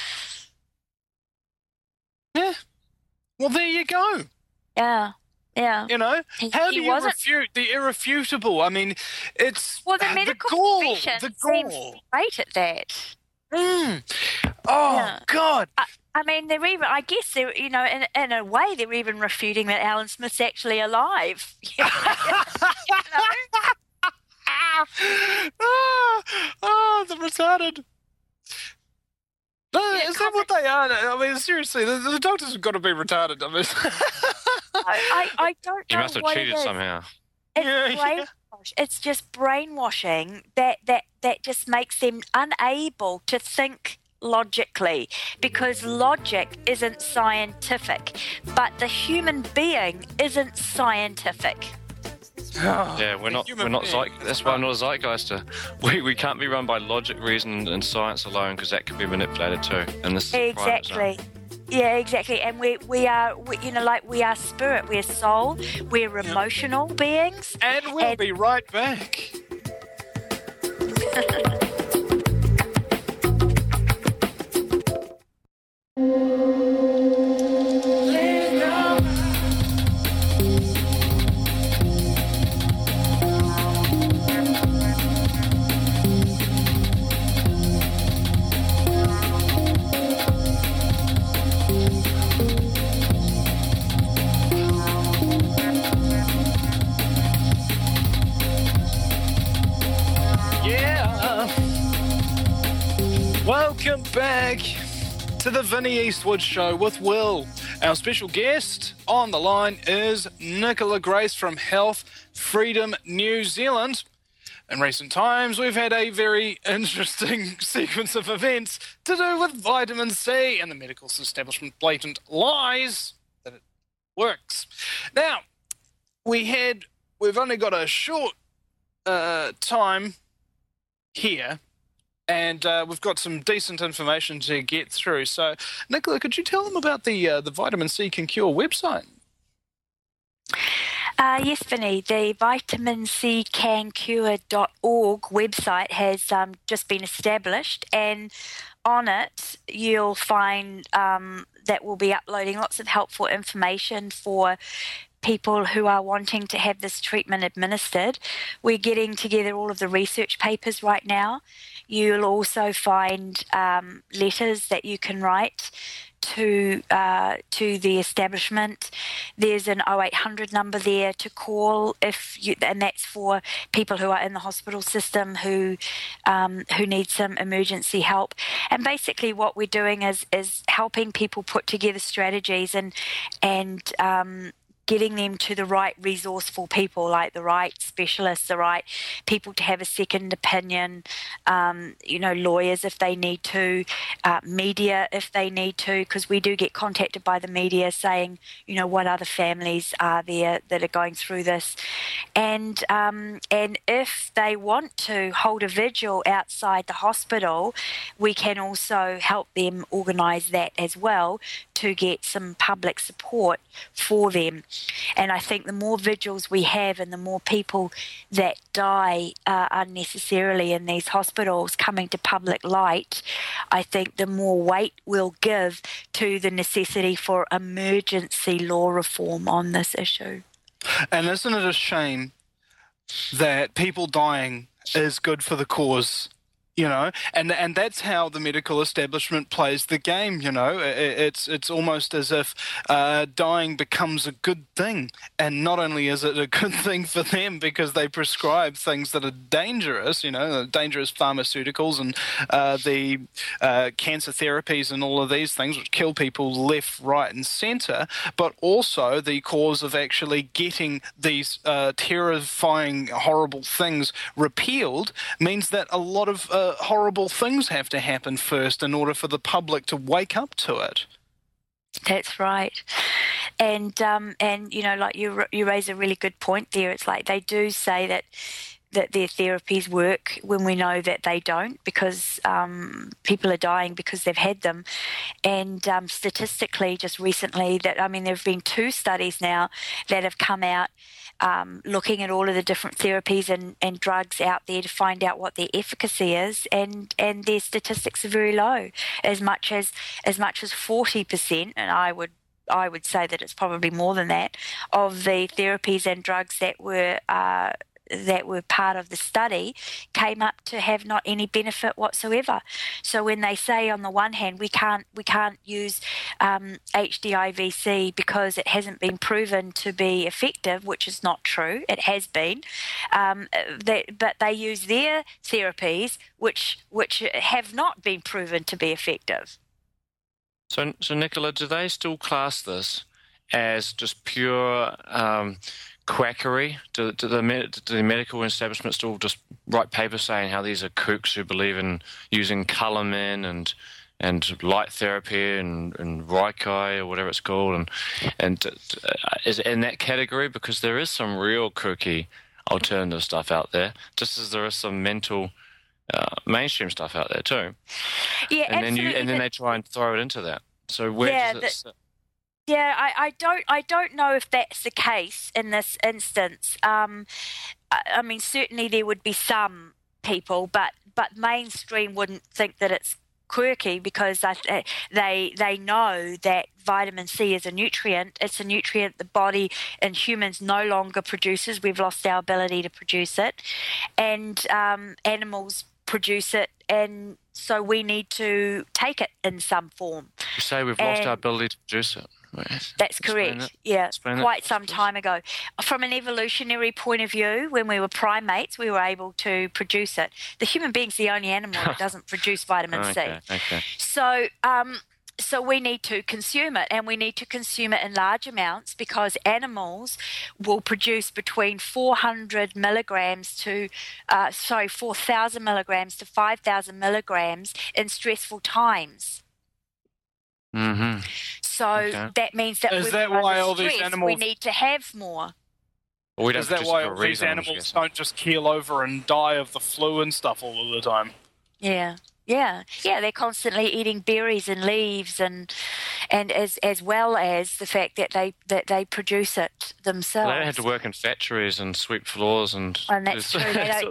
Yeah. Well, there you go. Yeah. Yeah. How do you refute the irrefutable? I mean, it's the medical profession seems to be great at that. Oh, yeah. God. I mean, I guess they're, in a way, they're even refuting that Alan Smith's actually alive. The retarded. Is that what they are? I mean, seriously, the doctors have got to be retarded. I mean, I don't know. You must have what cheated somehow. It's just brainwashing that just makes them unable to think logically, because logic isn't scientific, but the human being isn't scientific. Yeah, we're not. That's why I'm not a zeitgeister. We can't be run by logic, reason, and science alone, because that can be manipulated too. And this is exactly. Yeah, exactly. And we are spirit, we're soul, we're emotional beings. And we'll be right back. Welcome back to the Vinnie Eastwood Show with Will. Our special guest on the line is Nicola Grace from Health Freedom New Zealand. In recent times, we've had a very interesting sequence of events to do with vitamin C and the medical establishment blatant lies that it works. Now, we've only got a short time here, and we've got some decent information to get through. So, Nicola, could you tell them about the Vitamin C Can Cure website? Yes, Vinny. The vitaminccAnCure.org website has just been established, and on it you'll find that we'll be uploading lots of helpful information for people who are wanting to have this treatment administered. We're getting together all of the research papers right now. You'll also find letters that you can write to the establishment. There's an 0800 number there to call and that's for people who are in the hospital system who need some emergency help. And basically, what we're doing is helping people put together strategies and getting them to the right resourceful people, like the right specialists, the right people to have a second opinion, lawyers if they need to, media if they need to, because we do get contacted by the media saying, what other families are there that are going through this. And if they want to hold a vigil outside the hospital, we can also help them organise that as well to get some public support for them. And I think the more vigils we have and the more people that die unnecessarily in these hospitals coming to public light, I think the more weight we'll give to the necessity for emergency law reform on this issue. And isn't it a shame that people dying is good for the cause? And that's how the medical establishment plays the game. It's almost as if dying becomes a good thing, and not only is it a good thing for them because they prescribe things that are dangerous, dangerous pharmaceuticals and the cancer therapies and all of these things which kill people left, right, and centre, but also the cause of actually getting these terrifying, horrible things repealed means that a lot of horrible things have to happen first in order for the public to wake up to it. That's right. And like you raise a really good point there. It's like they do say that that their therapies work when we know that they don't, because people are dying because they've had them. And statistically, just recently, there have been 2 studies now that have come out looking at all of the different therapies and drugs out there to find out what their efficacy is, and their statistics are very low, as much as 40%, and I would say that it's probably more than that, of the therapies and drugs that were part of the study came up to have not any benefit whatsoever. So when they say on the one hand we can't use HDIVC because it hasn't been proven to be effective, which is not true, it has been, but they use their therapies which have not been proven to be effective. So Nicola, do they still class this as just pure quackery? Do the medical establishment still just write papers saying how these are kooks who believe in using Colomen and light therapy and Reiki or whatever it's called, and is it in that category? Because there is some real kooky alternative stuff out there, just as there is some mental mainstream stuff out there too. Yeah, and absolutely. then they try and throw it into that. So where does it sit? Yeah, I don't know if that's the case in this instance. I mean, certainly there would be some people, but mainstream wouldn't think that it's quirky, because they know that vitamin C is a nutrient. It's a nutrient the body and humans no longer produces. We've lost our ability to produce it, and animals produce it, and so we need to take it in some form. You say we've lost our ability to produce it. That's correct. Yeah, quite some time ago. From an evolutionary point of view, when we were primates, we were able to produce it. The human being's the only animal that doesn't produce vitamin C. Okay. So we need to consume it, and we need to consume it in large amounts, because animals will produce between 400 milligrams to 4,000 milligrams to 5,000 milligrams in stressful times. Mm-hmm. So that means that Is that why all these animals? We need to have more. Well, Is that why all these animals don't just keel over and die of the flu and stuff all of the time? Yeah. They're constantly eating berries and leaves, and as well as the fact that they produce it themselves. They don't have to work in factories and sweep floors and that's true.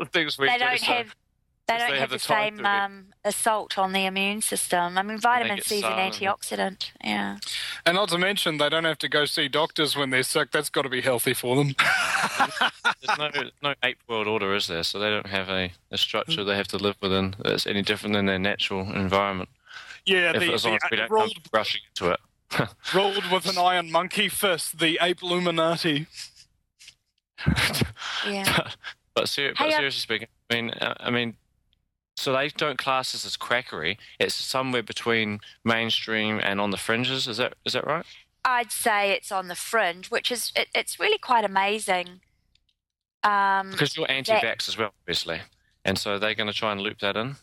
They don't have the same assault on the immune system. I mean, vitamin C is an antioxidant. Yeah. And not to mention, they don't have to go see doctors when they're sick. That's got to be healthy for them. There's no ape world order, is there? So they don't have a structure they have to live within that's any different than their natural environment. Yeah, as long as we don't come rushing into it. Ruled with an iron monkey fist, the ape Illuminati. Yeah. But seriously speaking, I mean, so they don't class this as quackery. It's somewhere between mainstream and on the fringes. Is that right? I'd say it's on the fringe, which is it's really quite amazing. Because you're anti-vax as well, obviously, and so they're going to try and loop that in.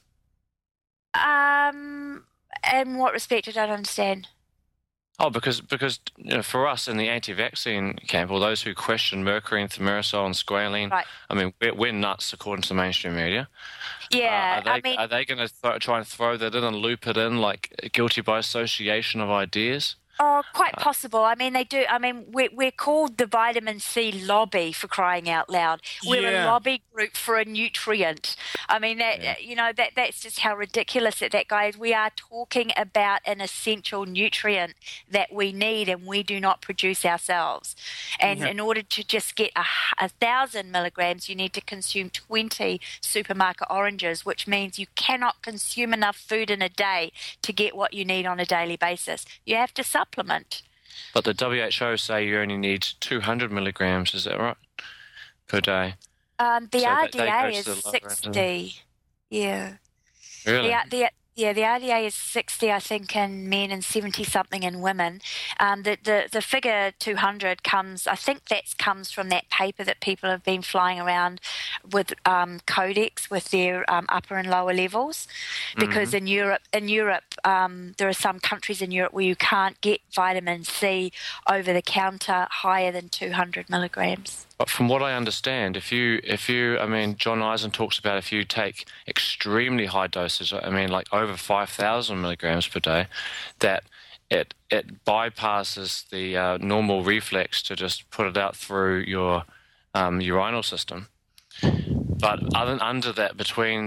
In what respect? I don't understand. Oh, because for us in the anti-vaccine camp, or those who question mercury and thimerosal and squalene, right. I mean, we're nuts according to the mainstream media. Yeah, are they going to try and throw that in and loop it in like guilty by association of ideas? Oh, quite possible. I mean, they do. I mean, we're called the vitamin C lobby, for crying out loud. We're a lobby group for a nutrient. I mean, that's just how ridiculous that guy is. We are talking about an essential nutrient that we need, and we do not produce ourselves. And in order to just get 1,000 milligrams, you need to consume 20 supermarket oranges, which means you cannot consume enough food in a day to get what you need on a daily basis. You have to supplement. But the WHO say you only need 200 milligrams, is that right, per day? The RDA is 60. Yeah. Really? The Yeah, the RDA is 60, I think, in men and 70-something in women. The figure 200 comes, I think that comes from that paper that people have been flying around with Codex with their upper and lower levels. Because in Europe, there are some countries in Europe where you can't get vitamin C over the counter higher than 200 milligrams. But from what I understand, if you, I mean, John Eisen talks about if you take extremely high doses, I mean, like over 5,000 milligrams per day, that it bypasses the normal reflex to just put it out through your urinal system. But under that, between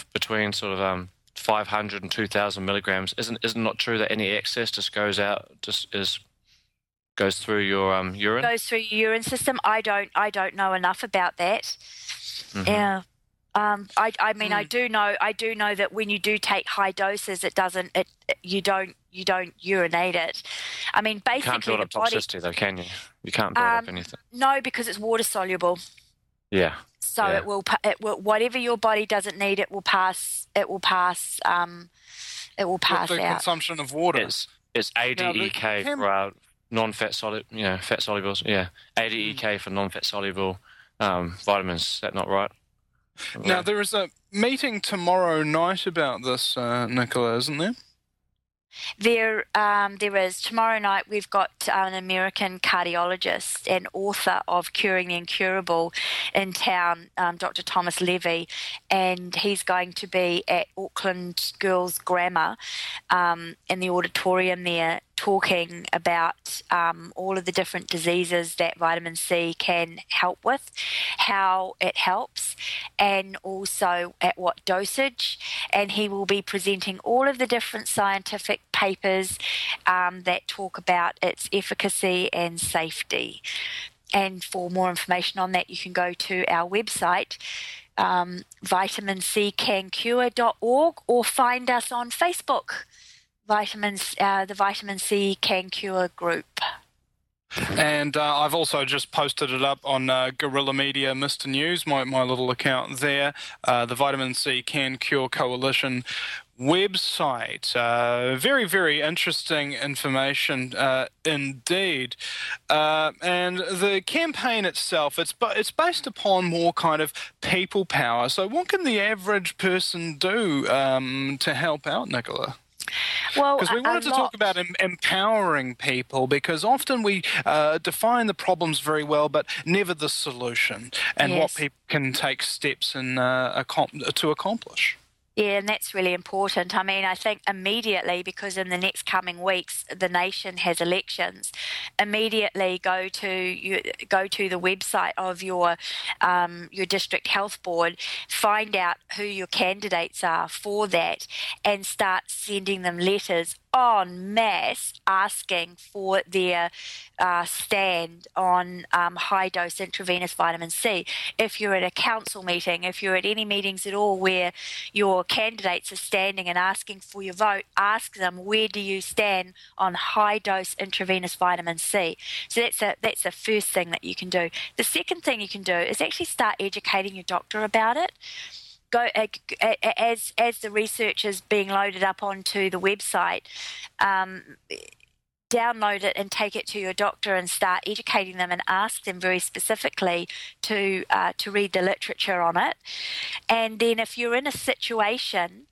500 and 2,000 milligrams, isn't not true that any excess just goes out, goes through your urine? Goes through your urine system. I don't know enough about that. Mm-hmm. Yeah. I mean, I do know that when you do take high doses, you don't urinate it. I mean, basically, you can't build up toxicity, though, can you? You can't build up anything. No, because it's water soluble. Yeah. So it will whatever your body doesn't need, it will pass. It will pass out. The consumption of water. It's ADEK for non-fat fat solubles. Yeah, ADEK for non-fat soluble vitamins. Is that not right? Now, there is a meeting tomorrow night about this, Nicola, isn't there? There is. Tomorrow night we've got an American cardiologist and author of Curing the Incurable in town, Dr. Thomas Levy, and he's going to be at Auckland Girls Grammar in the auditorium there, talking about all of the different diseases that vitamin C can help with, how it helps, and also at what dosage. And he will be presenting all of the different scientific papers that talk about its efficacy and safety. And for more information on that, you can go to our website, vitaminccangcure.org, or find us on Facebook. The Vitamin C Can Cure group. And I've also just posted it up on Guerrilla Media Mr. News, my little account there, the Vitamin C Can Cure Coalition website. Very, very interesting information indeed. And the campaign itself, it's based upon more kind of people power. So what can the average person do to help out, Nicola? Well, because we wanted to talk about empowering people, because often we define the problems very well, but never the solution and what people can take steps in, to accomplish. Yeah, and that's really important. I mean, I think immediately, because in the next coming weeks the nation has elections, immediately go to the website of your district health board, find out who your candidates are for that, and start sending them letters en masse asking for their stand on high-dose intravenous vitamin C. If you're at a council meeting, if you're at any meetings at all where your candidates are standing and asking for your vote, ask them, where do you stand on high-dose intravenous vitamin C? So that's the first thing that you can do. The second thing you can do is actually start educating your doctor about it. Go as the research is being loaded up onto the website, download it and take it to your doctor and start educating them and ask them very specifically to read the literature on it. And then if you're in a situation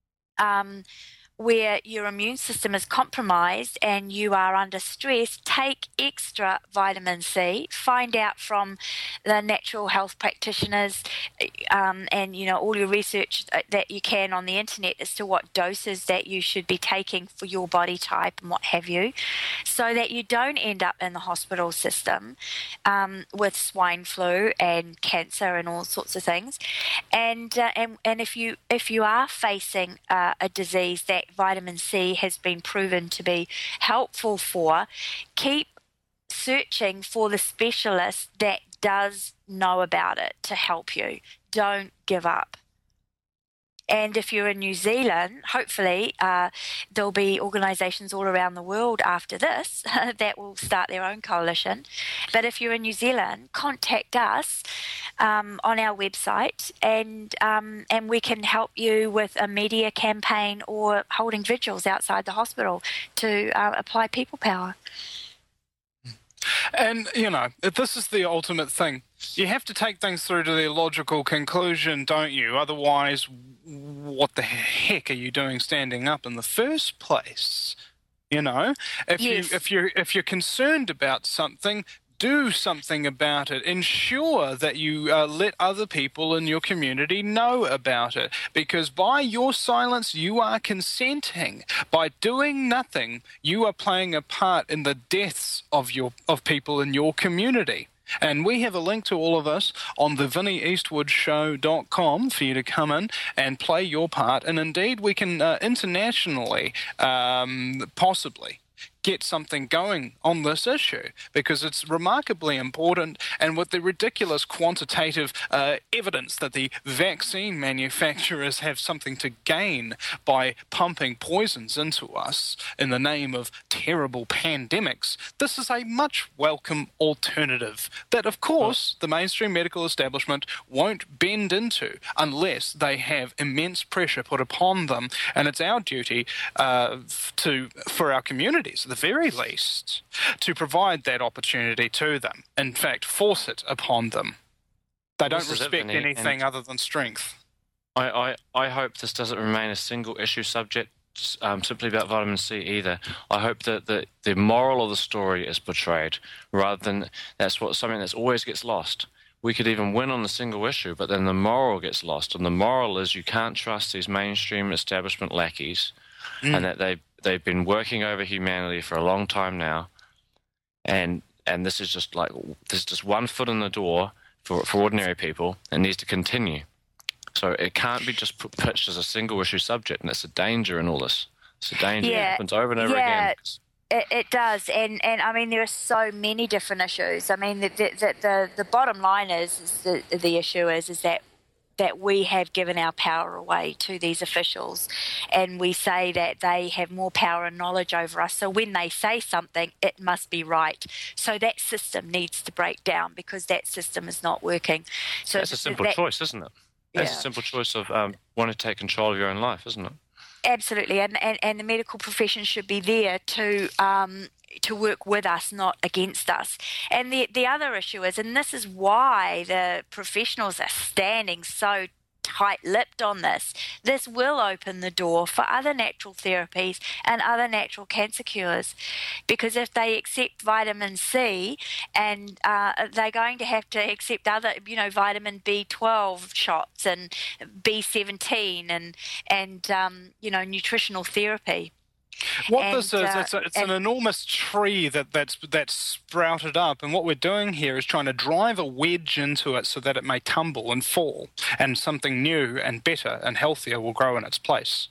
where your immune system is compromised and you are under stress, take extra vitamin C. Find out from the natural health practitioners and all your research that you can on the internet as to what doses that you should be taking for your body type and what have you, so that you don't end up in the hospital system with swine flu and cancer and all sorts of things. And if you are facing a disease that vitamin C has been proven to be helpful for, keep searching for the specialist that does know about it to help you. Don't give up. And if you're in New Zealand, hopefully there'll be organisations all around the world after this that will start their own coalition. But if you're in New Zealand, contact us on our website, and we can help you with a media campaign or holding vigils outside the hospital to apply people power. And, you know, this is the ultimate thing. You have to take things through to their logical conclusion, don't you? Otherwise, what the heck are you doing standing up in the first place? You know, if you're concerned about something, do something about it. Ensure that you let other people in your community know about it, because by your silence, you are consenting. By doing nothing, you are playing a part in the deaths of people in your community. And we have a link to all of this on the VinnieEastwoodshow.com for you to come in and play your part. And indeed, we can internationally, possibly, get something going on this issue, because it's remarkably important, and with the ridiculous quantitative evidence that the vaccine manufacturers have something to gain by pumping poisons into us in the name of terrible pandemics, this is a much welcome alternative that, of course, the mainstream medical establishment won't bend into unless they have immense pressure put upon them. And it's our duty for our communities, at the very least, to provide that opportunity to them. In fact, force it upon them. They don't respect anything other than strength. I hope this doesn't remain a single issue subject simply about vitamin C either. I hope that the moral of the story is portrayed, rather than something that always gets lost. We could even win on a single issue, but then the moral gets lost. And the moral is you can't trust these mainstream establishment lackeys, and that they've been working over humanity for a long time now, and this is just one foot in the door for ordinary people, and needs to continue. So it can't be just pitched as a single issue subject, and it's a danger in all this. It's a danger. It happens over and over again. It does, and I mean there are so many different issues. I mean the bottom line is the issue is that we have given our power away to these officials, and we say that they have more power and knowledge over us. So when they say something, it must be right. So that system needs to break down, because that system is not working. So that's a simple choice, isn't it? That's a simple choice of wanting to take control of your own life, isn't it? Absolutely, and the medical profession should be there to work with us, not against us. And the other issue is, and this is why the professionals are standing so tight-lipped on this will open the door for other natural therapies and other natural cancer cures, because if they accept vitamin C, and they're going to have to accept other, vitamin B12 shots and B17 and nutritional therapy. What this is, it's an enormous tree that's sprouted up, and what we're doing here is trying to drive a wedge into it so that it may tumble and fall, and something new and better and healthier will grow in its place.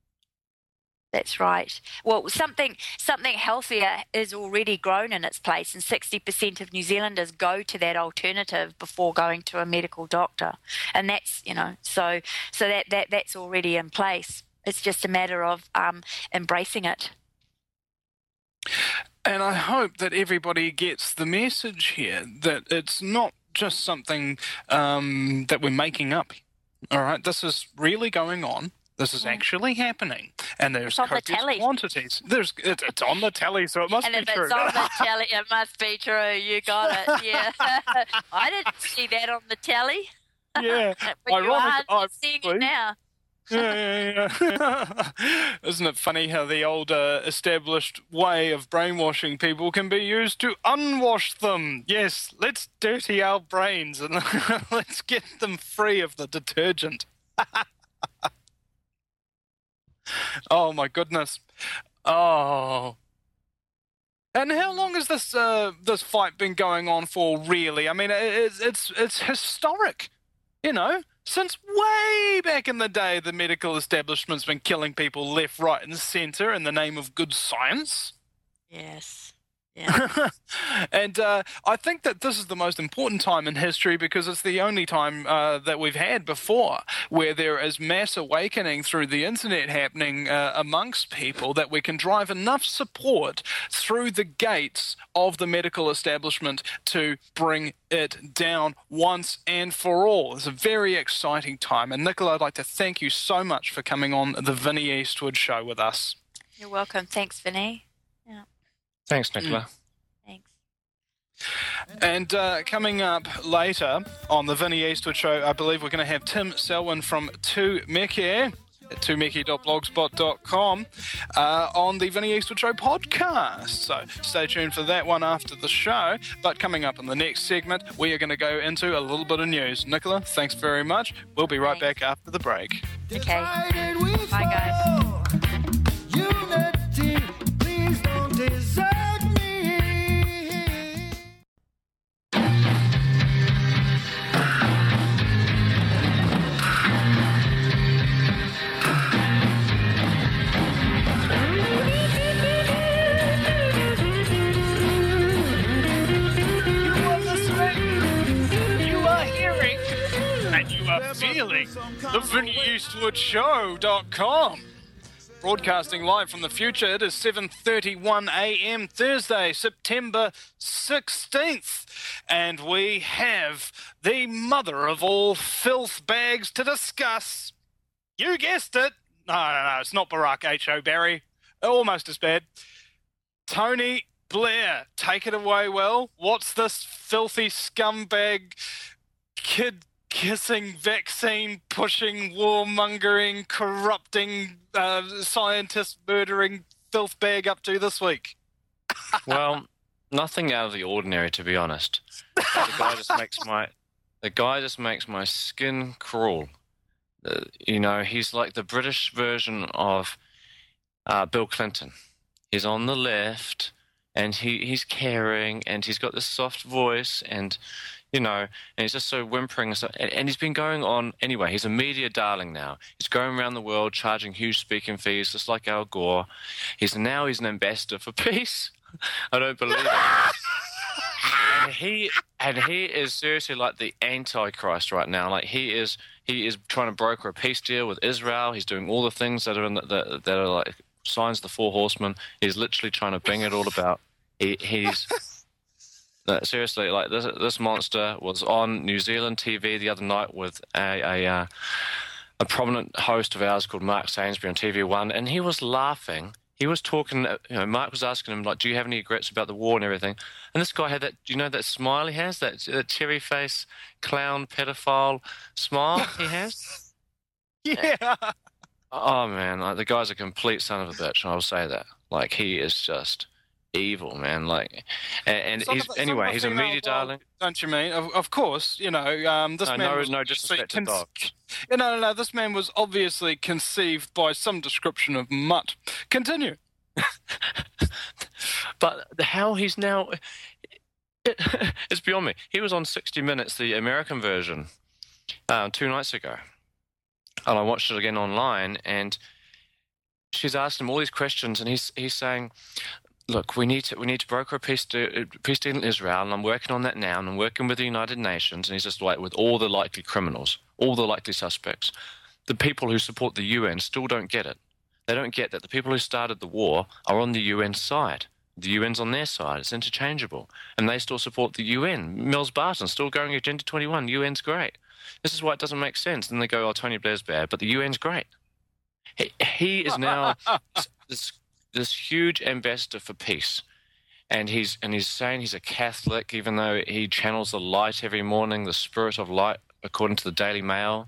That's right. Well, something healthier is already grown in its place, and 60% of New Zealanders go to that alternative before going to a medical doctor, and that's so that's already in place. It's just a matter of embracing it. And I hope that everybody gets the message here, that it's not just something that we're making up. All right, this is really going on. This is actually happening, and there's copious quantities. It's on the telly, so it must be true. And if it's on the telly, it must be true. You got it. Yeah, I didn't see that on the telly. Yeah, but you are seeing it now. Yeah. Isn't it funny how the old established way of brainwashing people can be used to unwash them? Yes, let's dirty our brains and let's get them free of the detergent. Oh my goodness. Oh. And how long has this fight been going on for, really? I mean, it's historic, Since way back in the day, the medical establishment's been killing people left, right, and centre in the name of good science. Yes. Yeah. And I think that this is the most important time in history because it's the only time that we've had before where there is mass awakening through the internet happening amongst people that we can drive enough support through the gates of the medical establishment to bring it down once and for all. It's a very exciting time. And Nicola, I'd like to thank you so much for coming on the Vinnie Eastwood Show with us. You're welcome. Thanks, Vinny. Yeah. Thanks, Nicola. Thanks. And coming up later on the Vinnie Eastwood Show, I believe we're going to have Tim Selwyn from 2Meke at 2meke.blogspot.com on the Vinnie Eastwood Show podcast. So stay tuned for that one after the show. But coming up in the next segment, we are going to go into a little bit of news. Nicola, thanks very much. We'll be right back after the break. Okay. Divided we Bye, guys. fall. Unity, please don't desert me. You are listening, you are hearing, and you are feeling the VinnieEastwoodShow.com. Broadcasting live from the future, it is 7:31 a.m. Thursday, September 16th. And we have the mother of all filth bags to discuss. You guessed it. No, it's not Barack H.O. Barry. Almost as bad. Tony Blair, take it away, Will. What's this filthy scumbag kid-kissing, vaccine-pushing, warmongering, corrupting, scientist-murdering filth bag up to this week? Well, nothing out of the ordinary, to be honest. The guy just makes my skin crawl. He's like the British version of Bill Clinton. He's on the left, and he's caring, and he's got this soft voice, and and he's just so whimpering and stuff. And he's been going on anyway. He's a media darling now. He's going around the world charging huge speaking fees, just like Al Gore. He's an ambassador for peace. I don't believe it. And he is seriously like the Antichrist right now. Like he is trying to broker a peace deal with Israel. He's doing all the things that are that are like signs of the Four Horsemen. He's literally trying to bring it all about. He's seriously, like this monster was on New Zealand TV the other night with a prominent host of ours called Mark Sainsbury on TV1, and he was laughing. He was talking. Mark was asking him, like, "Do you have any regrets about the war and everything?" And this guy had that. Do you know that smile he has? That cherry face, clown, pedophile smile he has. Yeah. Oh man, like the guy's a complete son of a bitch. I'll say that. Like he is just evil, man. Like, and he's a media darling. Don't you mean? Of course, this man. No disrespect to dogs. No. This man was obviously conceived by some description of mutt. Continue. But how he's now, it's beyond me. He was on 60 Minutes, the American version, 2 nights ago, and I watched it again online. And she's asked him all these questions, and he's saying, "Look, we need to broker a peace deal in Israel, and I'm working on that now, and I'm working with the United Nations." And he's just like, with all the likely criminals, all the likely suspects. The people who support the UN still don't get it. They don't get that the people who started the war are on the UN side. The UN's on their side. It's interchangeable. And they still support the UN. Mills Barton still going Agenda 21. UN's great. This is why it doesn't make sense. And they go, "Oh, Tony Blair's bad," but the UN's great. He is now this huge ambassador for peace. And he's saying he's a Catholic, even though he channels the light every morning, the spirit of light, according to the Daily Mail.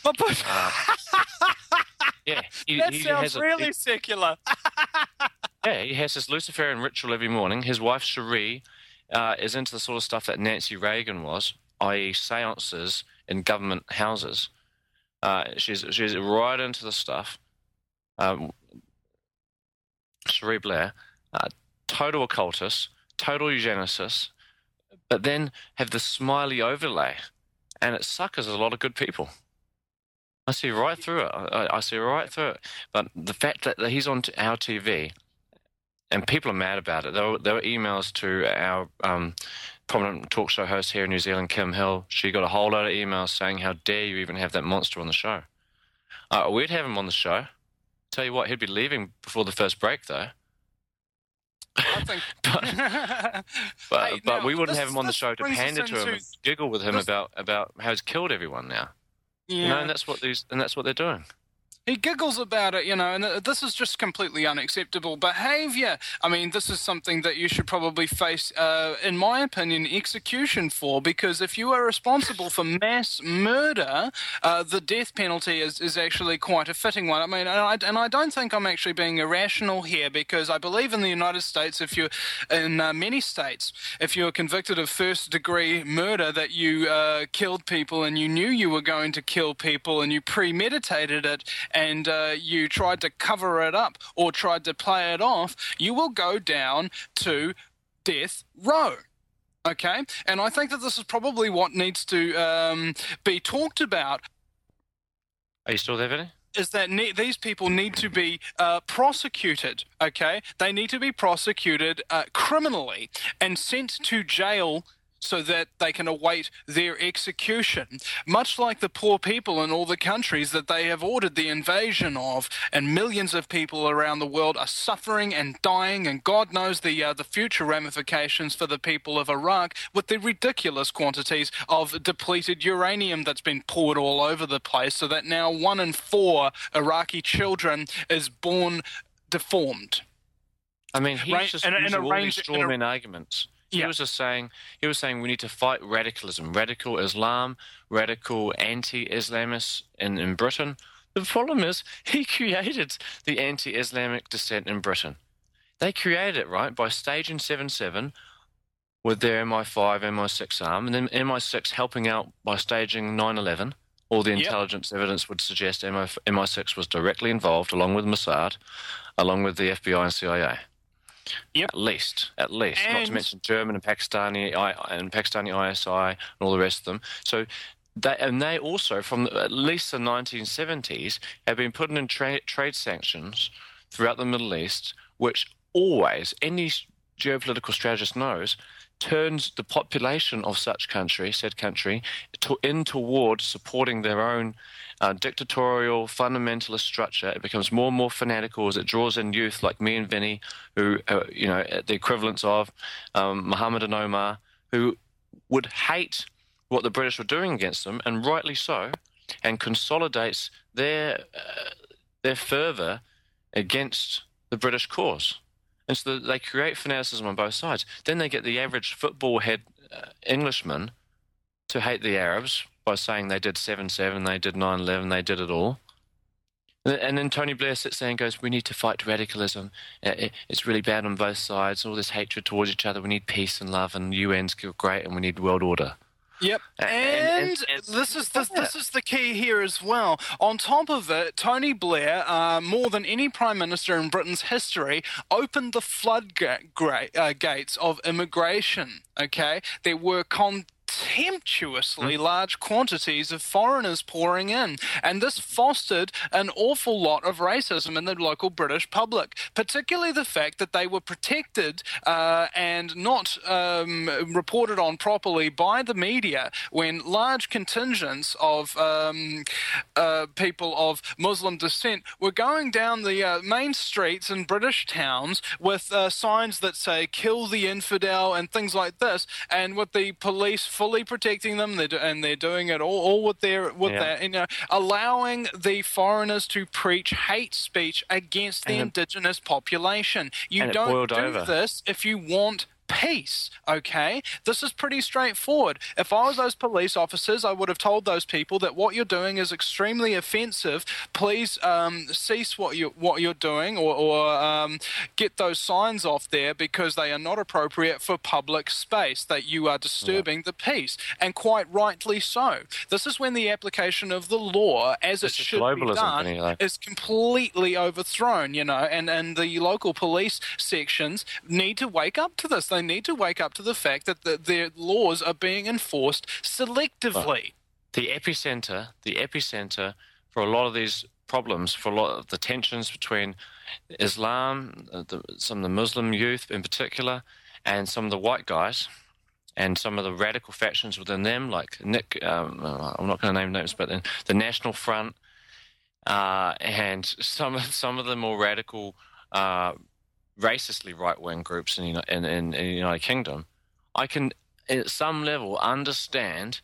Yeah, that sounds really secular. Yeah, he has this Luciferian ritual every morning. His wife, Cherie, is into the sort of stuff that Nancy Reagan was, i.e. seances in government houses. She's right into the stuff. Cherie Blair, total occultist, total eugenicist, but then have the smiley overlay, and it suckers a lot of good people. I see right through it. I see right through it. But the fact that he's on our TV, and people are mad about it. There were emails to our prominent talk show host here in New Zealand, Kim Hill. She got a whole lot of emails saying, how dare you even have that monster on the show. We'd have him on the show. Tell you what, he'd be leaving before the first break, though. I think, but we wouldn't have him on the show to pander to him and giggle with him about how he's killed everyone now. Yeah. You know, and that's what they're doing. He giggles about it, you know, and this is just completely unacceptable behaviour. I mean, this is something that you should probably face, in my opinion, execution for, because if you are responsible for mass murder, the death penalty is actually quite a fitting one. I mean, and I don't think I'm actually being irrational here, because I believe in the United States, in many states, if you're convicted of first-degree murder, that you killed people and you knew you were going to kill people and you premeditated it, and you tried to cover it up or tried to play it off, you will go down to death row. Okay? And I think that this is probably what needs to be talked about. Are you still there, Vinny? Is that these people need to be prosecuted, okay? They need to be prosecuted criminally and sent to jail so that they can await their execution, much like the poor people in all the countries that they have ordered the invasion of, and millions of people around the world are suffering and dying, and God knows the future ramifications for the people of Iraq with the ridiculous quantities of depleted uranium that's been poured all over the place, so that now 1 in 4 Iraqi children is born deformed. I mean, he's just using all these strawman arguments. He was saying we need to fight radicalism, radical Islam, radical anti-Islamists in Britain. The problem is he created the anti-Islamic dissent in Britain. They created it, right, by staging 7/7 with their MI5, MI6 arm, and then MI6 helping out by staging 9/11. All the intelligence evidence would suggest MI6 was directly involved, along with Mossad, along with the FBI and CIA. Yep. At least. Not to mention German and Pakistani ISI and all the rest of them. So they also, from at least the 1970s, have been putting in trade sanctions throughout the Middle East, which always, any geopolitical strategist knows, turns the population of said country, in towards supporting their own dictatorial, fundamentalist structure. It becomes more and more fanatical as it draws in youth like me and Vinny, who, the equivalents of Muhammad and Omar, who would hate what the British were doing against them, and rightly so, and consolidates their fervour against the British cause. And so they create fanaticism on both sides. Then they get the average football head Englishman to hate the Arabs by saying they did 7/7, they did 9/11, they did it all. And then Tony Blair sits there and goes, we need to fight radicalism. It's really bad on both sides, all this hatred towards each other. We need peace and love, and UN's great, and we need world order. Yep, and this is the key here as well. On top of it, Tony Blair, more than any prime minister in Britain's history, opened the floodgates of immigration. Okay, there were contemptuously large quantities of foreigners pouring in, and this fostered an awful lot of racism in the local British public, particularly the fact that they were protected and not reported on properly by the media when large contingents of people of Muslim descent were going down the main streets in British towns with signs that say "kill the infidel" and things like this, and with the police fully protecting them, they're doing it all with that, allowing the foreigners to preach hate speech against the indigenous population. You don't do this if you want peace, okay? This is pretty straightforward. If I was those police officers, I would have told those people that what you're doing is extremely offensive. Please cease what you're doing, or get those signs off there, because they are not appropriate for public space, that you are disturbing the peace, and quite rightly so. This is when the application of the law, as it should be done, is completely overthrown, and the local police sections need to wake up to this. They need to wake up to the fact that their laws are being enforced selectively. The epicenter for a lot of these problems, for a lot of the tensions between Islam, some of the Muslim youth in particular, and some of the white guys, and some of the radical factions within them, like I'm not going to name names, but the National Front, and some of the more radical, racistly right-wing groups in the United Kingdom, I can, at some level, understand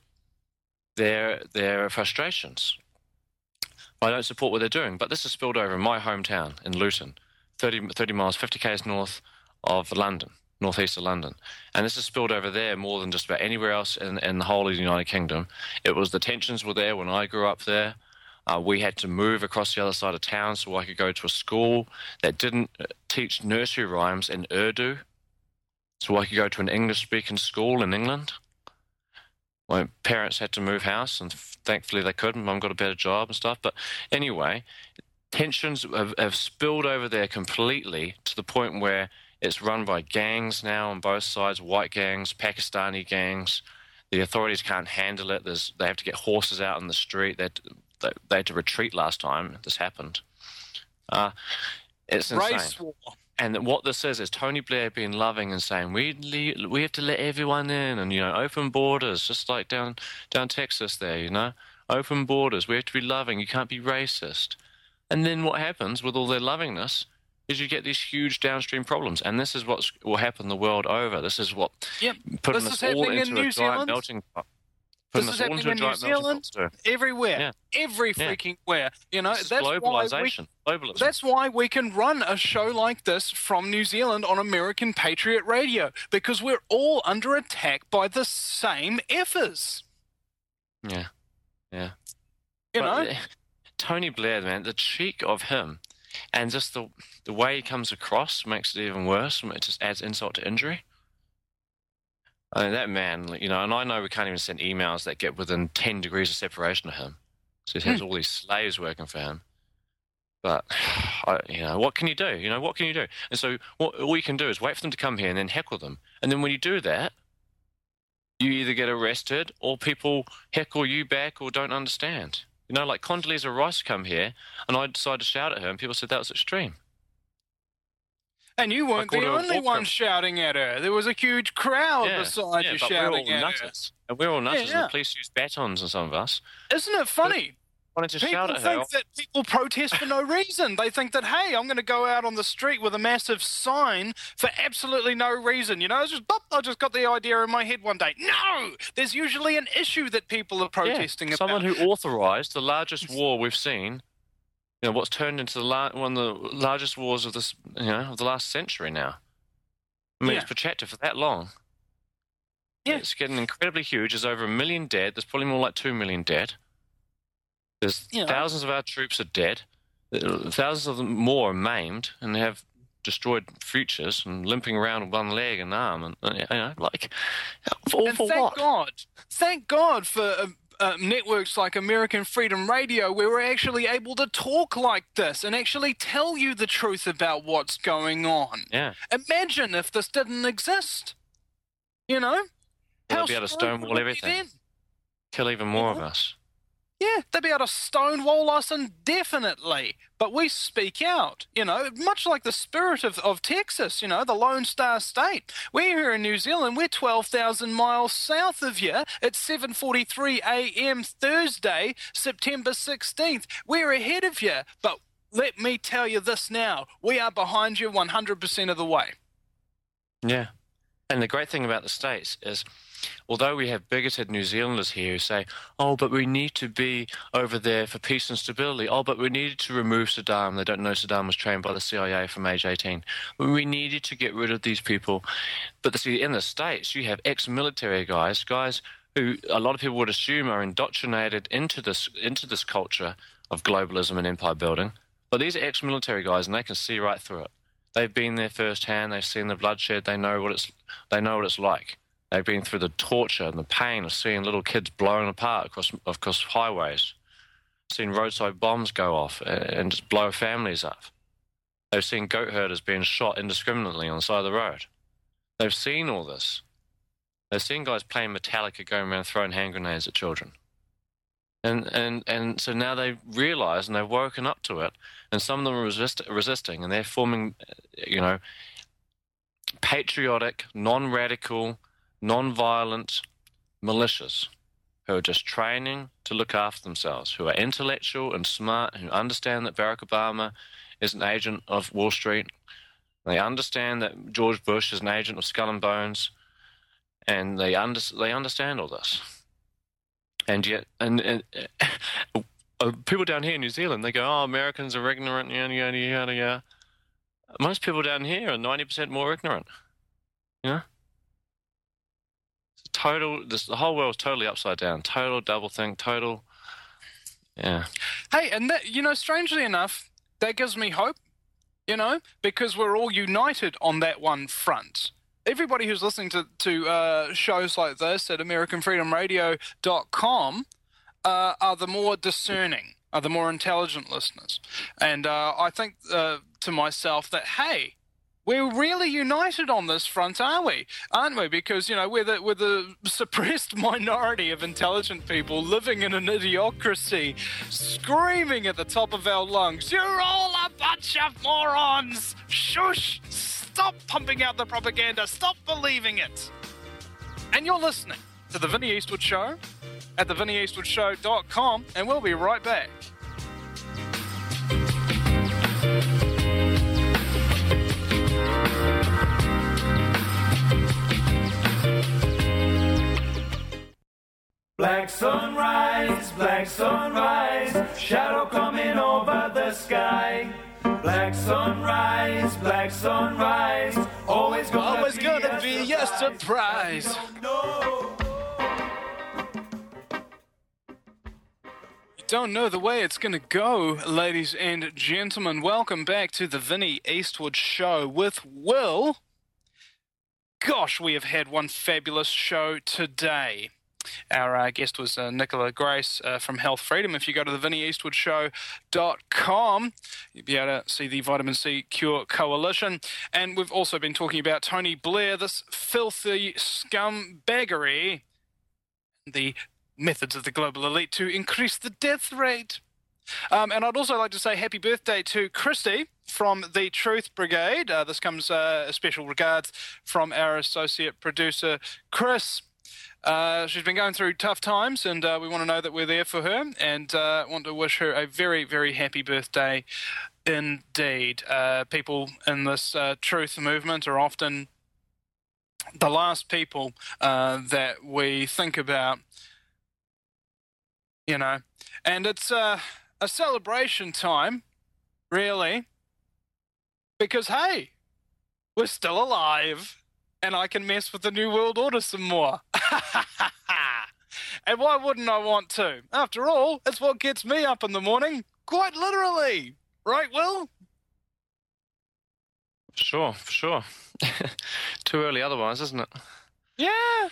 their frustrations. I don't support what they're doing, but this is spilled over in my hometown in Luton, 30 miles, 50 k's north of London, northeast of London. And this is spilled over there more than just about anywhere else in the whole of the United Kingdom. It was the tensions were there when I grew up there. We had to move across the other side of town so I could go to a school that didn't teach nursery rhymes in Urdu, so I could go to an English-speaking school in England. My parents had to move house, and thankfully they could. Mum got a better job and stuff. But anyway, tensions have spilled over there completely to the point where it's run by gangs now on both sides, white gangs, Pakistani gangs. The authorities can't handle it. They have to get horses out in the street. They had to retreat last time this happened. It's insane. Race war. And what this is Tony Blair being loving and saying, we have to let everyone in, and, open borders, just like down Texas there, open borders. We have to be loving. You can't be racist. And then what happens with all their lovingness is you get these huge downstream problems. And this is what will happen the world over. This is what putting us all into a giant melting pot. This is happening in New Zealand, everywhere, every freaking where. That's globalization. Globalism. That's why we can run a show like this from New Zealand on American Patriot Radio, because we're all under attack by the same effers. Yeah. But, Tony Blair, man, the cheek of him, and just the way he comes across makes it even worse. It just adds insult to injury. I mean, that man, and I know we can't even send emails that get within 10 degrees of separation of him. So he has all these slaves working for him. But, what can you do? What can you do? And so all you can do is wait for them to come here and then heckle them. And then when you do that, you either get arrested or people heckle you back or don't understand. Like Condoleezza Rice come here, and I decided to shout at her, and people said that was extreme. And you weren't the only one shouting at her. There was a huge crowd beside you shouting at her. And we're all nutters, and the police use batons on some of us. Isn't it funny? Wanted to shout at her. People think that people protest for no reason. They think that, hey, I'm going to go out on the street with a massive sign for absolutely no reason. It's just, I just got the idea in my head one day. No! There's usually an issue that people are protesting about. Someone who authorized the largest war we've seen, what's turned into one of the largest wars of this, of the last century now. I mean, it's protracted for that long. Yeah. It's getting incredibly huge. There's over 1 million dead. There's probably more like 2 million dead. There's thousands of our troops are dead. Thousands of them more are maimed and have destroyed futures and limping around with one leg and arm. And, Thank God for networks like American Freedom Radio, where we're actually able to talk like this and actually tell you the truth about what's going on. Yeah. Imagine if this didn't exist. They'd be able to stonewall everything. Kill even more of us. Yeah, they'd be able to stonewall us indefinitely. But we speak out, much like the spirit of Texas, the Lone Star State. We're here in New Zealand. We're 12,000 miles south of you. It's 7:43 a.m. Thursday, September 16th. We're ahead of you. But let me tell you this now. We are behind you 100% of the way. Yeah. And the great thing about the States is, although we have bigoted New Zealanders here who say, but we need to be over there for peace and stability. But we needed to remove Saddam. They don't know Saddam was trained by the CIA from age 18. But we needed to get rid of these people. But see, in the States, you have ex-military guys who a lot of people would assume are indoctrinated into this culture of globalism and empire building. But these are ex-military guys, and they can see right through it. They've been there firsthand. They've seen the bloodshed. They know what it's like. They've been through the torture and the pain of seeing little kids blown apart across highways, seen roadside bombs go off and just blow families up. They've seen goat herders being shot indiscriminately on the side of the road. They've seen all this. They've seen guys playing Metallica going around throwing hand grenades at children. And so now they've realised and they've woken up to it, and some of them are resisting, and they're forming, patriotic, non-radical, non-violent militias who are just training to look after themselves, who are intellectual and smart, who understand that Barack Obama is an agent of Wall Street. They understand that George Bush is an agent of Skull and Bones, and they understand all this. And yet, people down here in New Zealand, they go, "Oh, Americans are ignorant, yada yada yada yada." Most people down here are 90% more ignorant. It's total. The whole world's totally upside down. Total doublethink. Total. Yeah. Hey, and that, strangely enough, that gives me hope. Because we're all united on that one front. Everybody who's listening to shows like this at AmericanFreedomRadio.com are the more discerning, are the more intelligent listeners. And I think to myself that, hey, we're really united on this front, aren't we? Because, we're the suppressed minority of intelligent people living in an idiocracy, screaming at the top of our lungs, "You're all a bunch of morons! Shush! Stop pumping out the propaganda! Stop believing it!" And you're listening to The Vinnie Eastwood Show at thevinnieeastwoodshow.com, and we'll be right back. Black sunrise, shadow coming over the sky. Black sunrise, always gonna be a surprise. You don't know the way it's gonna go, ladies and gentlemen. Welcome back to the Vinnie Eastwood Show with Will. Gosh, we have had one fabulous show today. Our guest was Nicola Grace from Health Freedom. If you go to thevinnieeastwoodshow.com, you'll be able to see the Vitamin C Cure Coalition. And we've also been talking about Tony Blair, this filthy scumbaggery, the methods of the global elite to increase the death rate. And I'd also like to say happy birthday to Christy from the Truth Brigade. This comes special regards from our associate producer, Chris. She's been going through tough times, and we want to know that we're there for her, and want to wish her a very, very happy birthday indeed. People in this truth movement are often the last people that we think about, and it's a celebration time, really, because, hey, we're still alive. And I can mess with the New World Order some more. And why wouldn't I want to? After all, it's what gets me up in the morning, quite literally. Right, Will? Sure. Too early otherwise, isn't it? Yeah.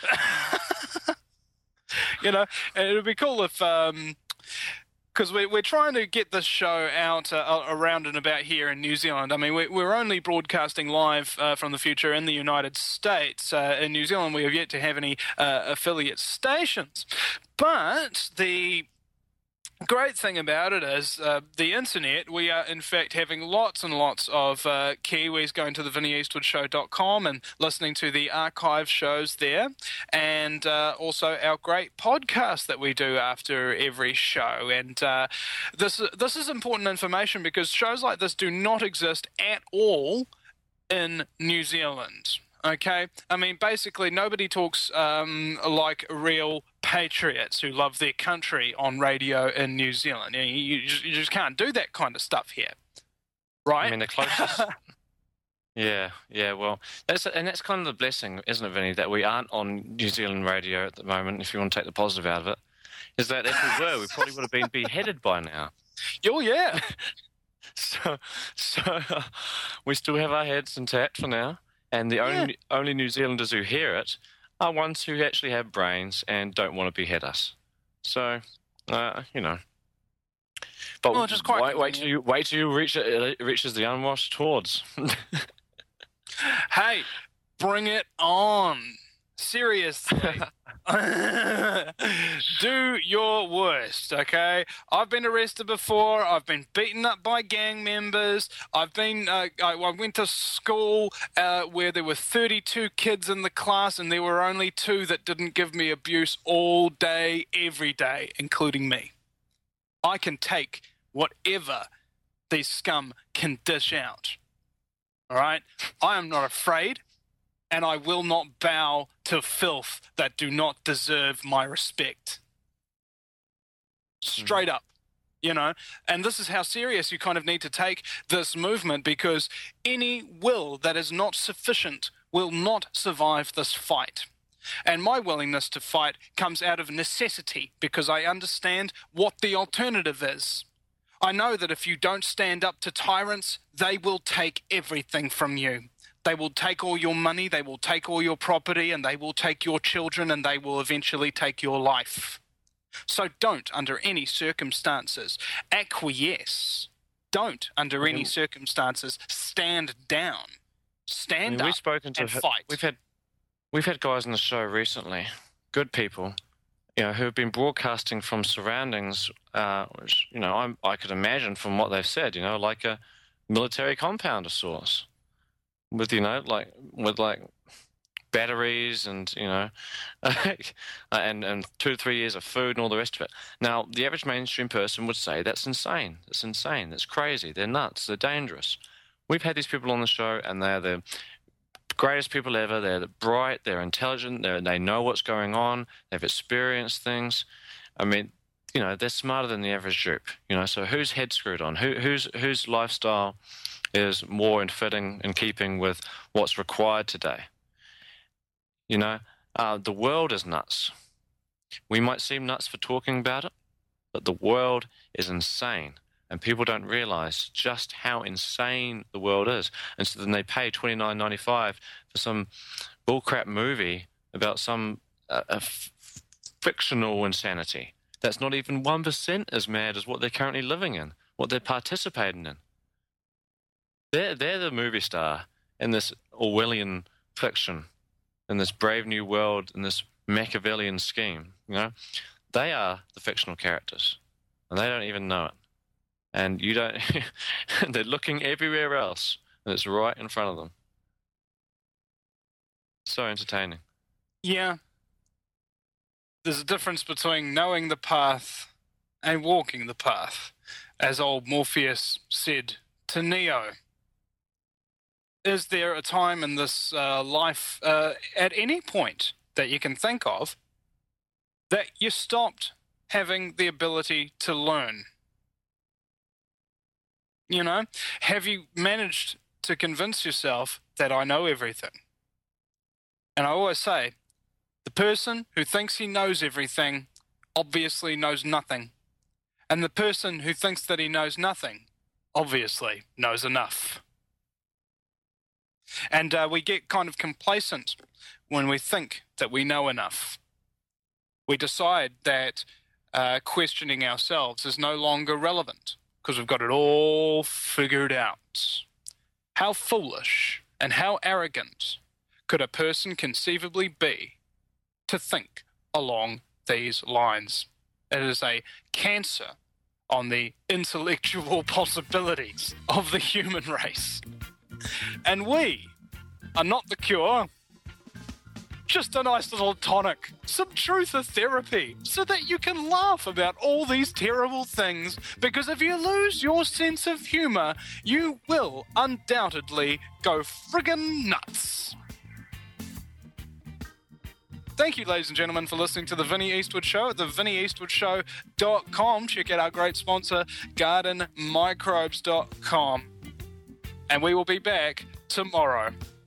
It would be cool if... because we're trying to get this show out around and about here in New Zealand. I mean, we're only broadcasting live from the future in the United States. In New Zealand, we have yet to have any affiliate stations. But the great thing about it is the internet. We are, in fact, having lots and lots of Kiwis going to the VinnieEastwoodShow.com and listening to the archive shows there, and also our great podcast that we do after every show. And this is important information because shows like this do not exist at all in New Zealand. Okay? I mean, basically, nobody talks like real patriots who love their country on radio in New Zealand. You just can't do that kind of stuff here. Right? I mean, the closest... Yeah, well, that's kind of the blessing, isn't it, Vinny, that we aren't on New Zealand radio at the moment, if you want to take the positive out of it, is that if we were, we probably would have been beheaded by now. Oh, yeah. So we still have our heads intact for now. And the only New Zealanders who hear it are ones who actually have brains and don't want to behead us. So, But just quite wait till you reach it reaches the unwashed hordes. Hey, bring it on. Seriously. Do your worst, okay? I've been arrested before. I've been beaten up by gang members. I went to school where there were 32 kids in the class and there were only 2 that didn't give me abuse all day, every day, including me. I can take whatever these scum can dish out. All right? I am not afraid, and I will not bow to filth that do not deserve my respect. Straight up, you know? And this is how serious you kind of need to take this movement, because any will that is not sufficient will not survive this fight. And my willingness to fight comes out of necessity, because I understand what the alternative is. I know that if you don't stand up to tyrants, they will take everything from you. They will take all your money, they will take all your property, and they will take your children, and they will eventually take your life. So don't, under any circumstances, acquiesce. Don't, under any circumstances, stand down. Stand up and fight. We've had guys on the show recently, good people, you know, who have been broadcasting from surroundings, which, you know, I could imagine from what they've said, you know, like a military compound of sorts, with, you know, with batteries and, you know, and 2 to 3 years of food and all the rest of it. Now, the average mainstream person would say that's insane. It's insane. It's crazy. They're nuts. They're dangerous. We've had these people on the show, and they're the greatest people ever. They're bright. They're intelligent. They know what's going on. They've experienced things. I mean, you know, they're smarter than the average dupe. You know, so whose head screwed on? Whose lifestyle is more in keeping with what's required today? You know, the world is nuts. We might seem nuts for talking about it, but the world is insane. And people don't realize just how insane the world is. And so then they pay $29.95 for some bullcrap movie about some fictional insanity that's not even 1% as mad as what they're currently living in, what they're participating in. They're the movie star in this Orwellian fiction, in this Brave New World, in this Machiavellian scheme. You know, they are the fictional characters, and they don't even know it. And you don't. They're looking everywhere else, and it's right in front of them. So entertaining. Yeah. There's a difference between knowing the path and walking the path, as old Morpheus said to Neo. Is there a time in this life, at any point that you can think of, that you stopped having the ability to learn? You know, have you managed to convince yourself that I know everything? And I always say, the person who thinks he knows everything obviously knows nothing. And the person who thinks that he knows nothing obviously knows enough. And we get kind of complacent when we think that we know enough. We decide that questioning ourselves is no longer relevant because we've got it all figured out. How foolish and how arrogant could a person conceivably be to think along these lines? It is a cancer on the intellectual possibilities of the human race. And we are not the cure, just a nice little tonic, some truther therapy, so that you can laugh about all these terrible things, because if you lose your sense of humour, you will undoubtedly go friggin' nuts. Thank you, ladies and gentlemen, for listening to The Vinnie Eastwood Show at thevinnieeastwoodshow.com. Check out our great sponsor, gardenmicrobes.com. And we will be back tomorrow.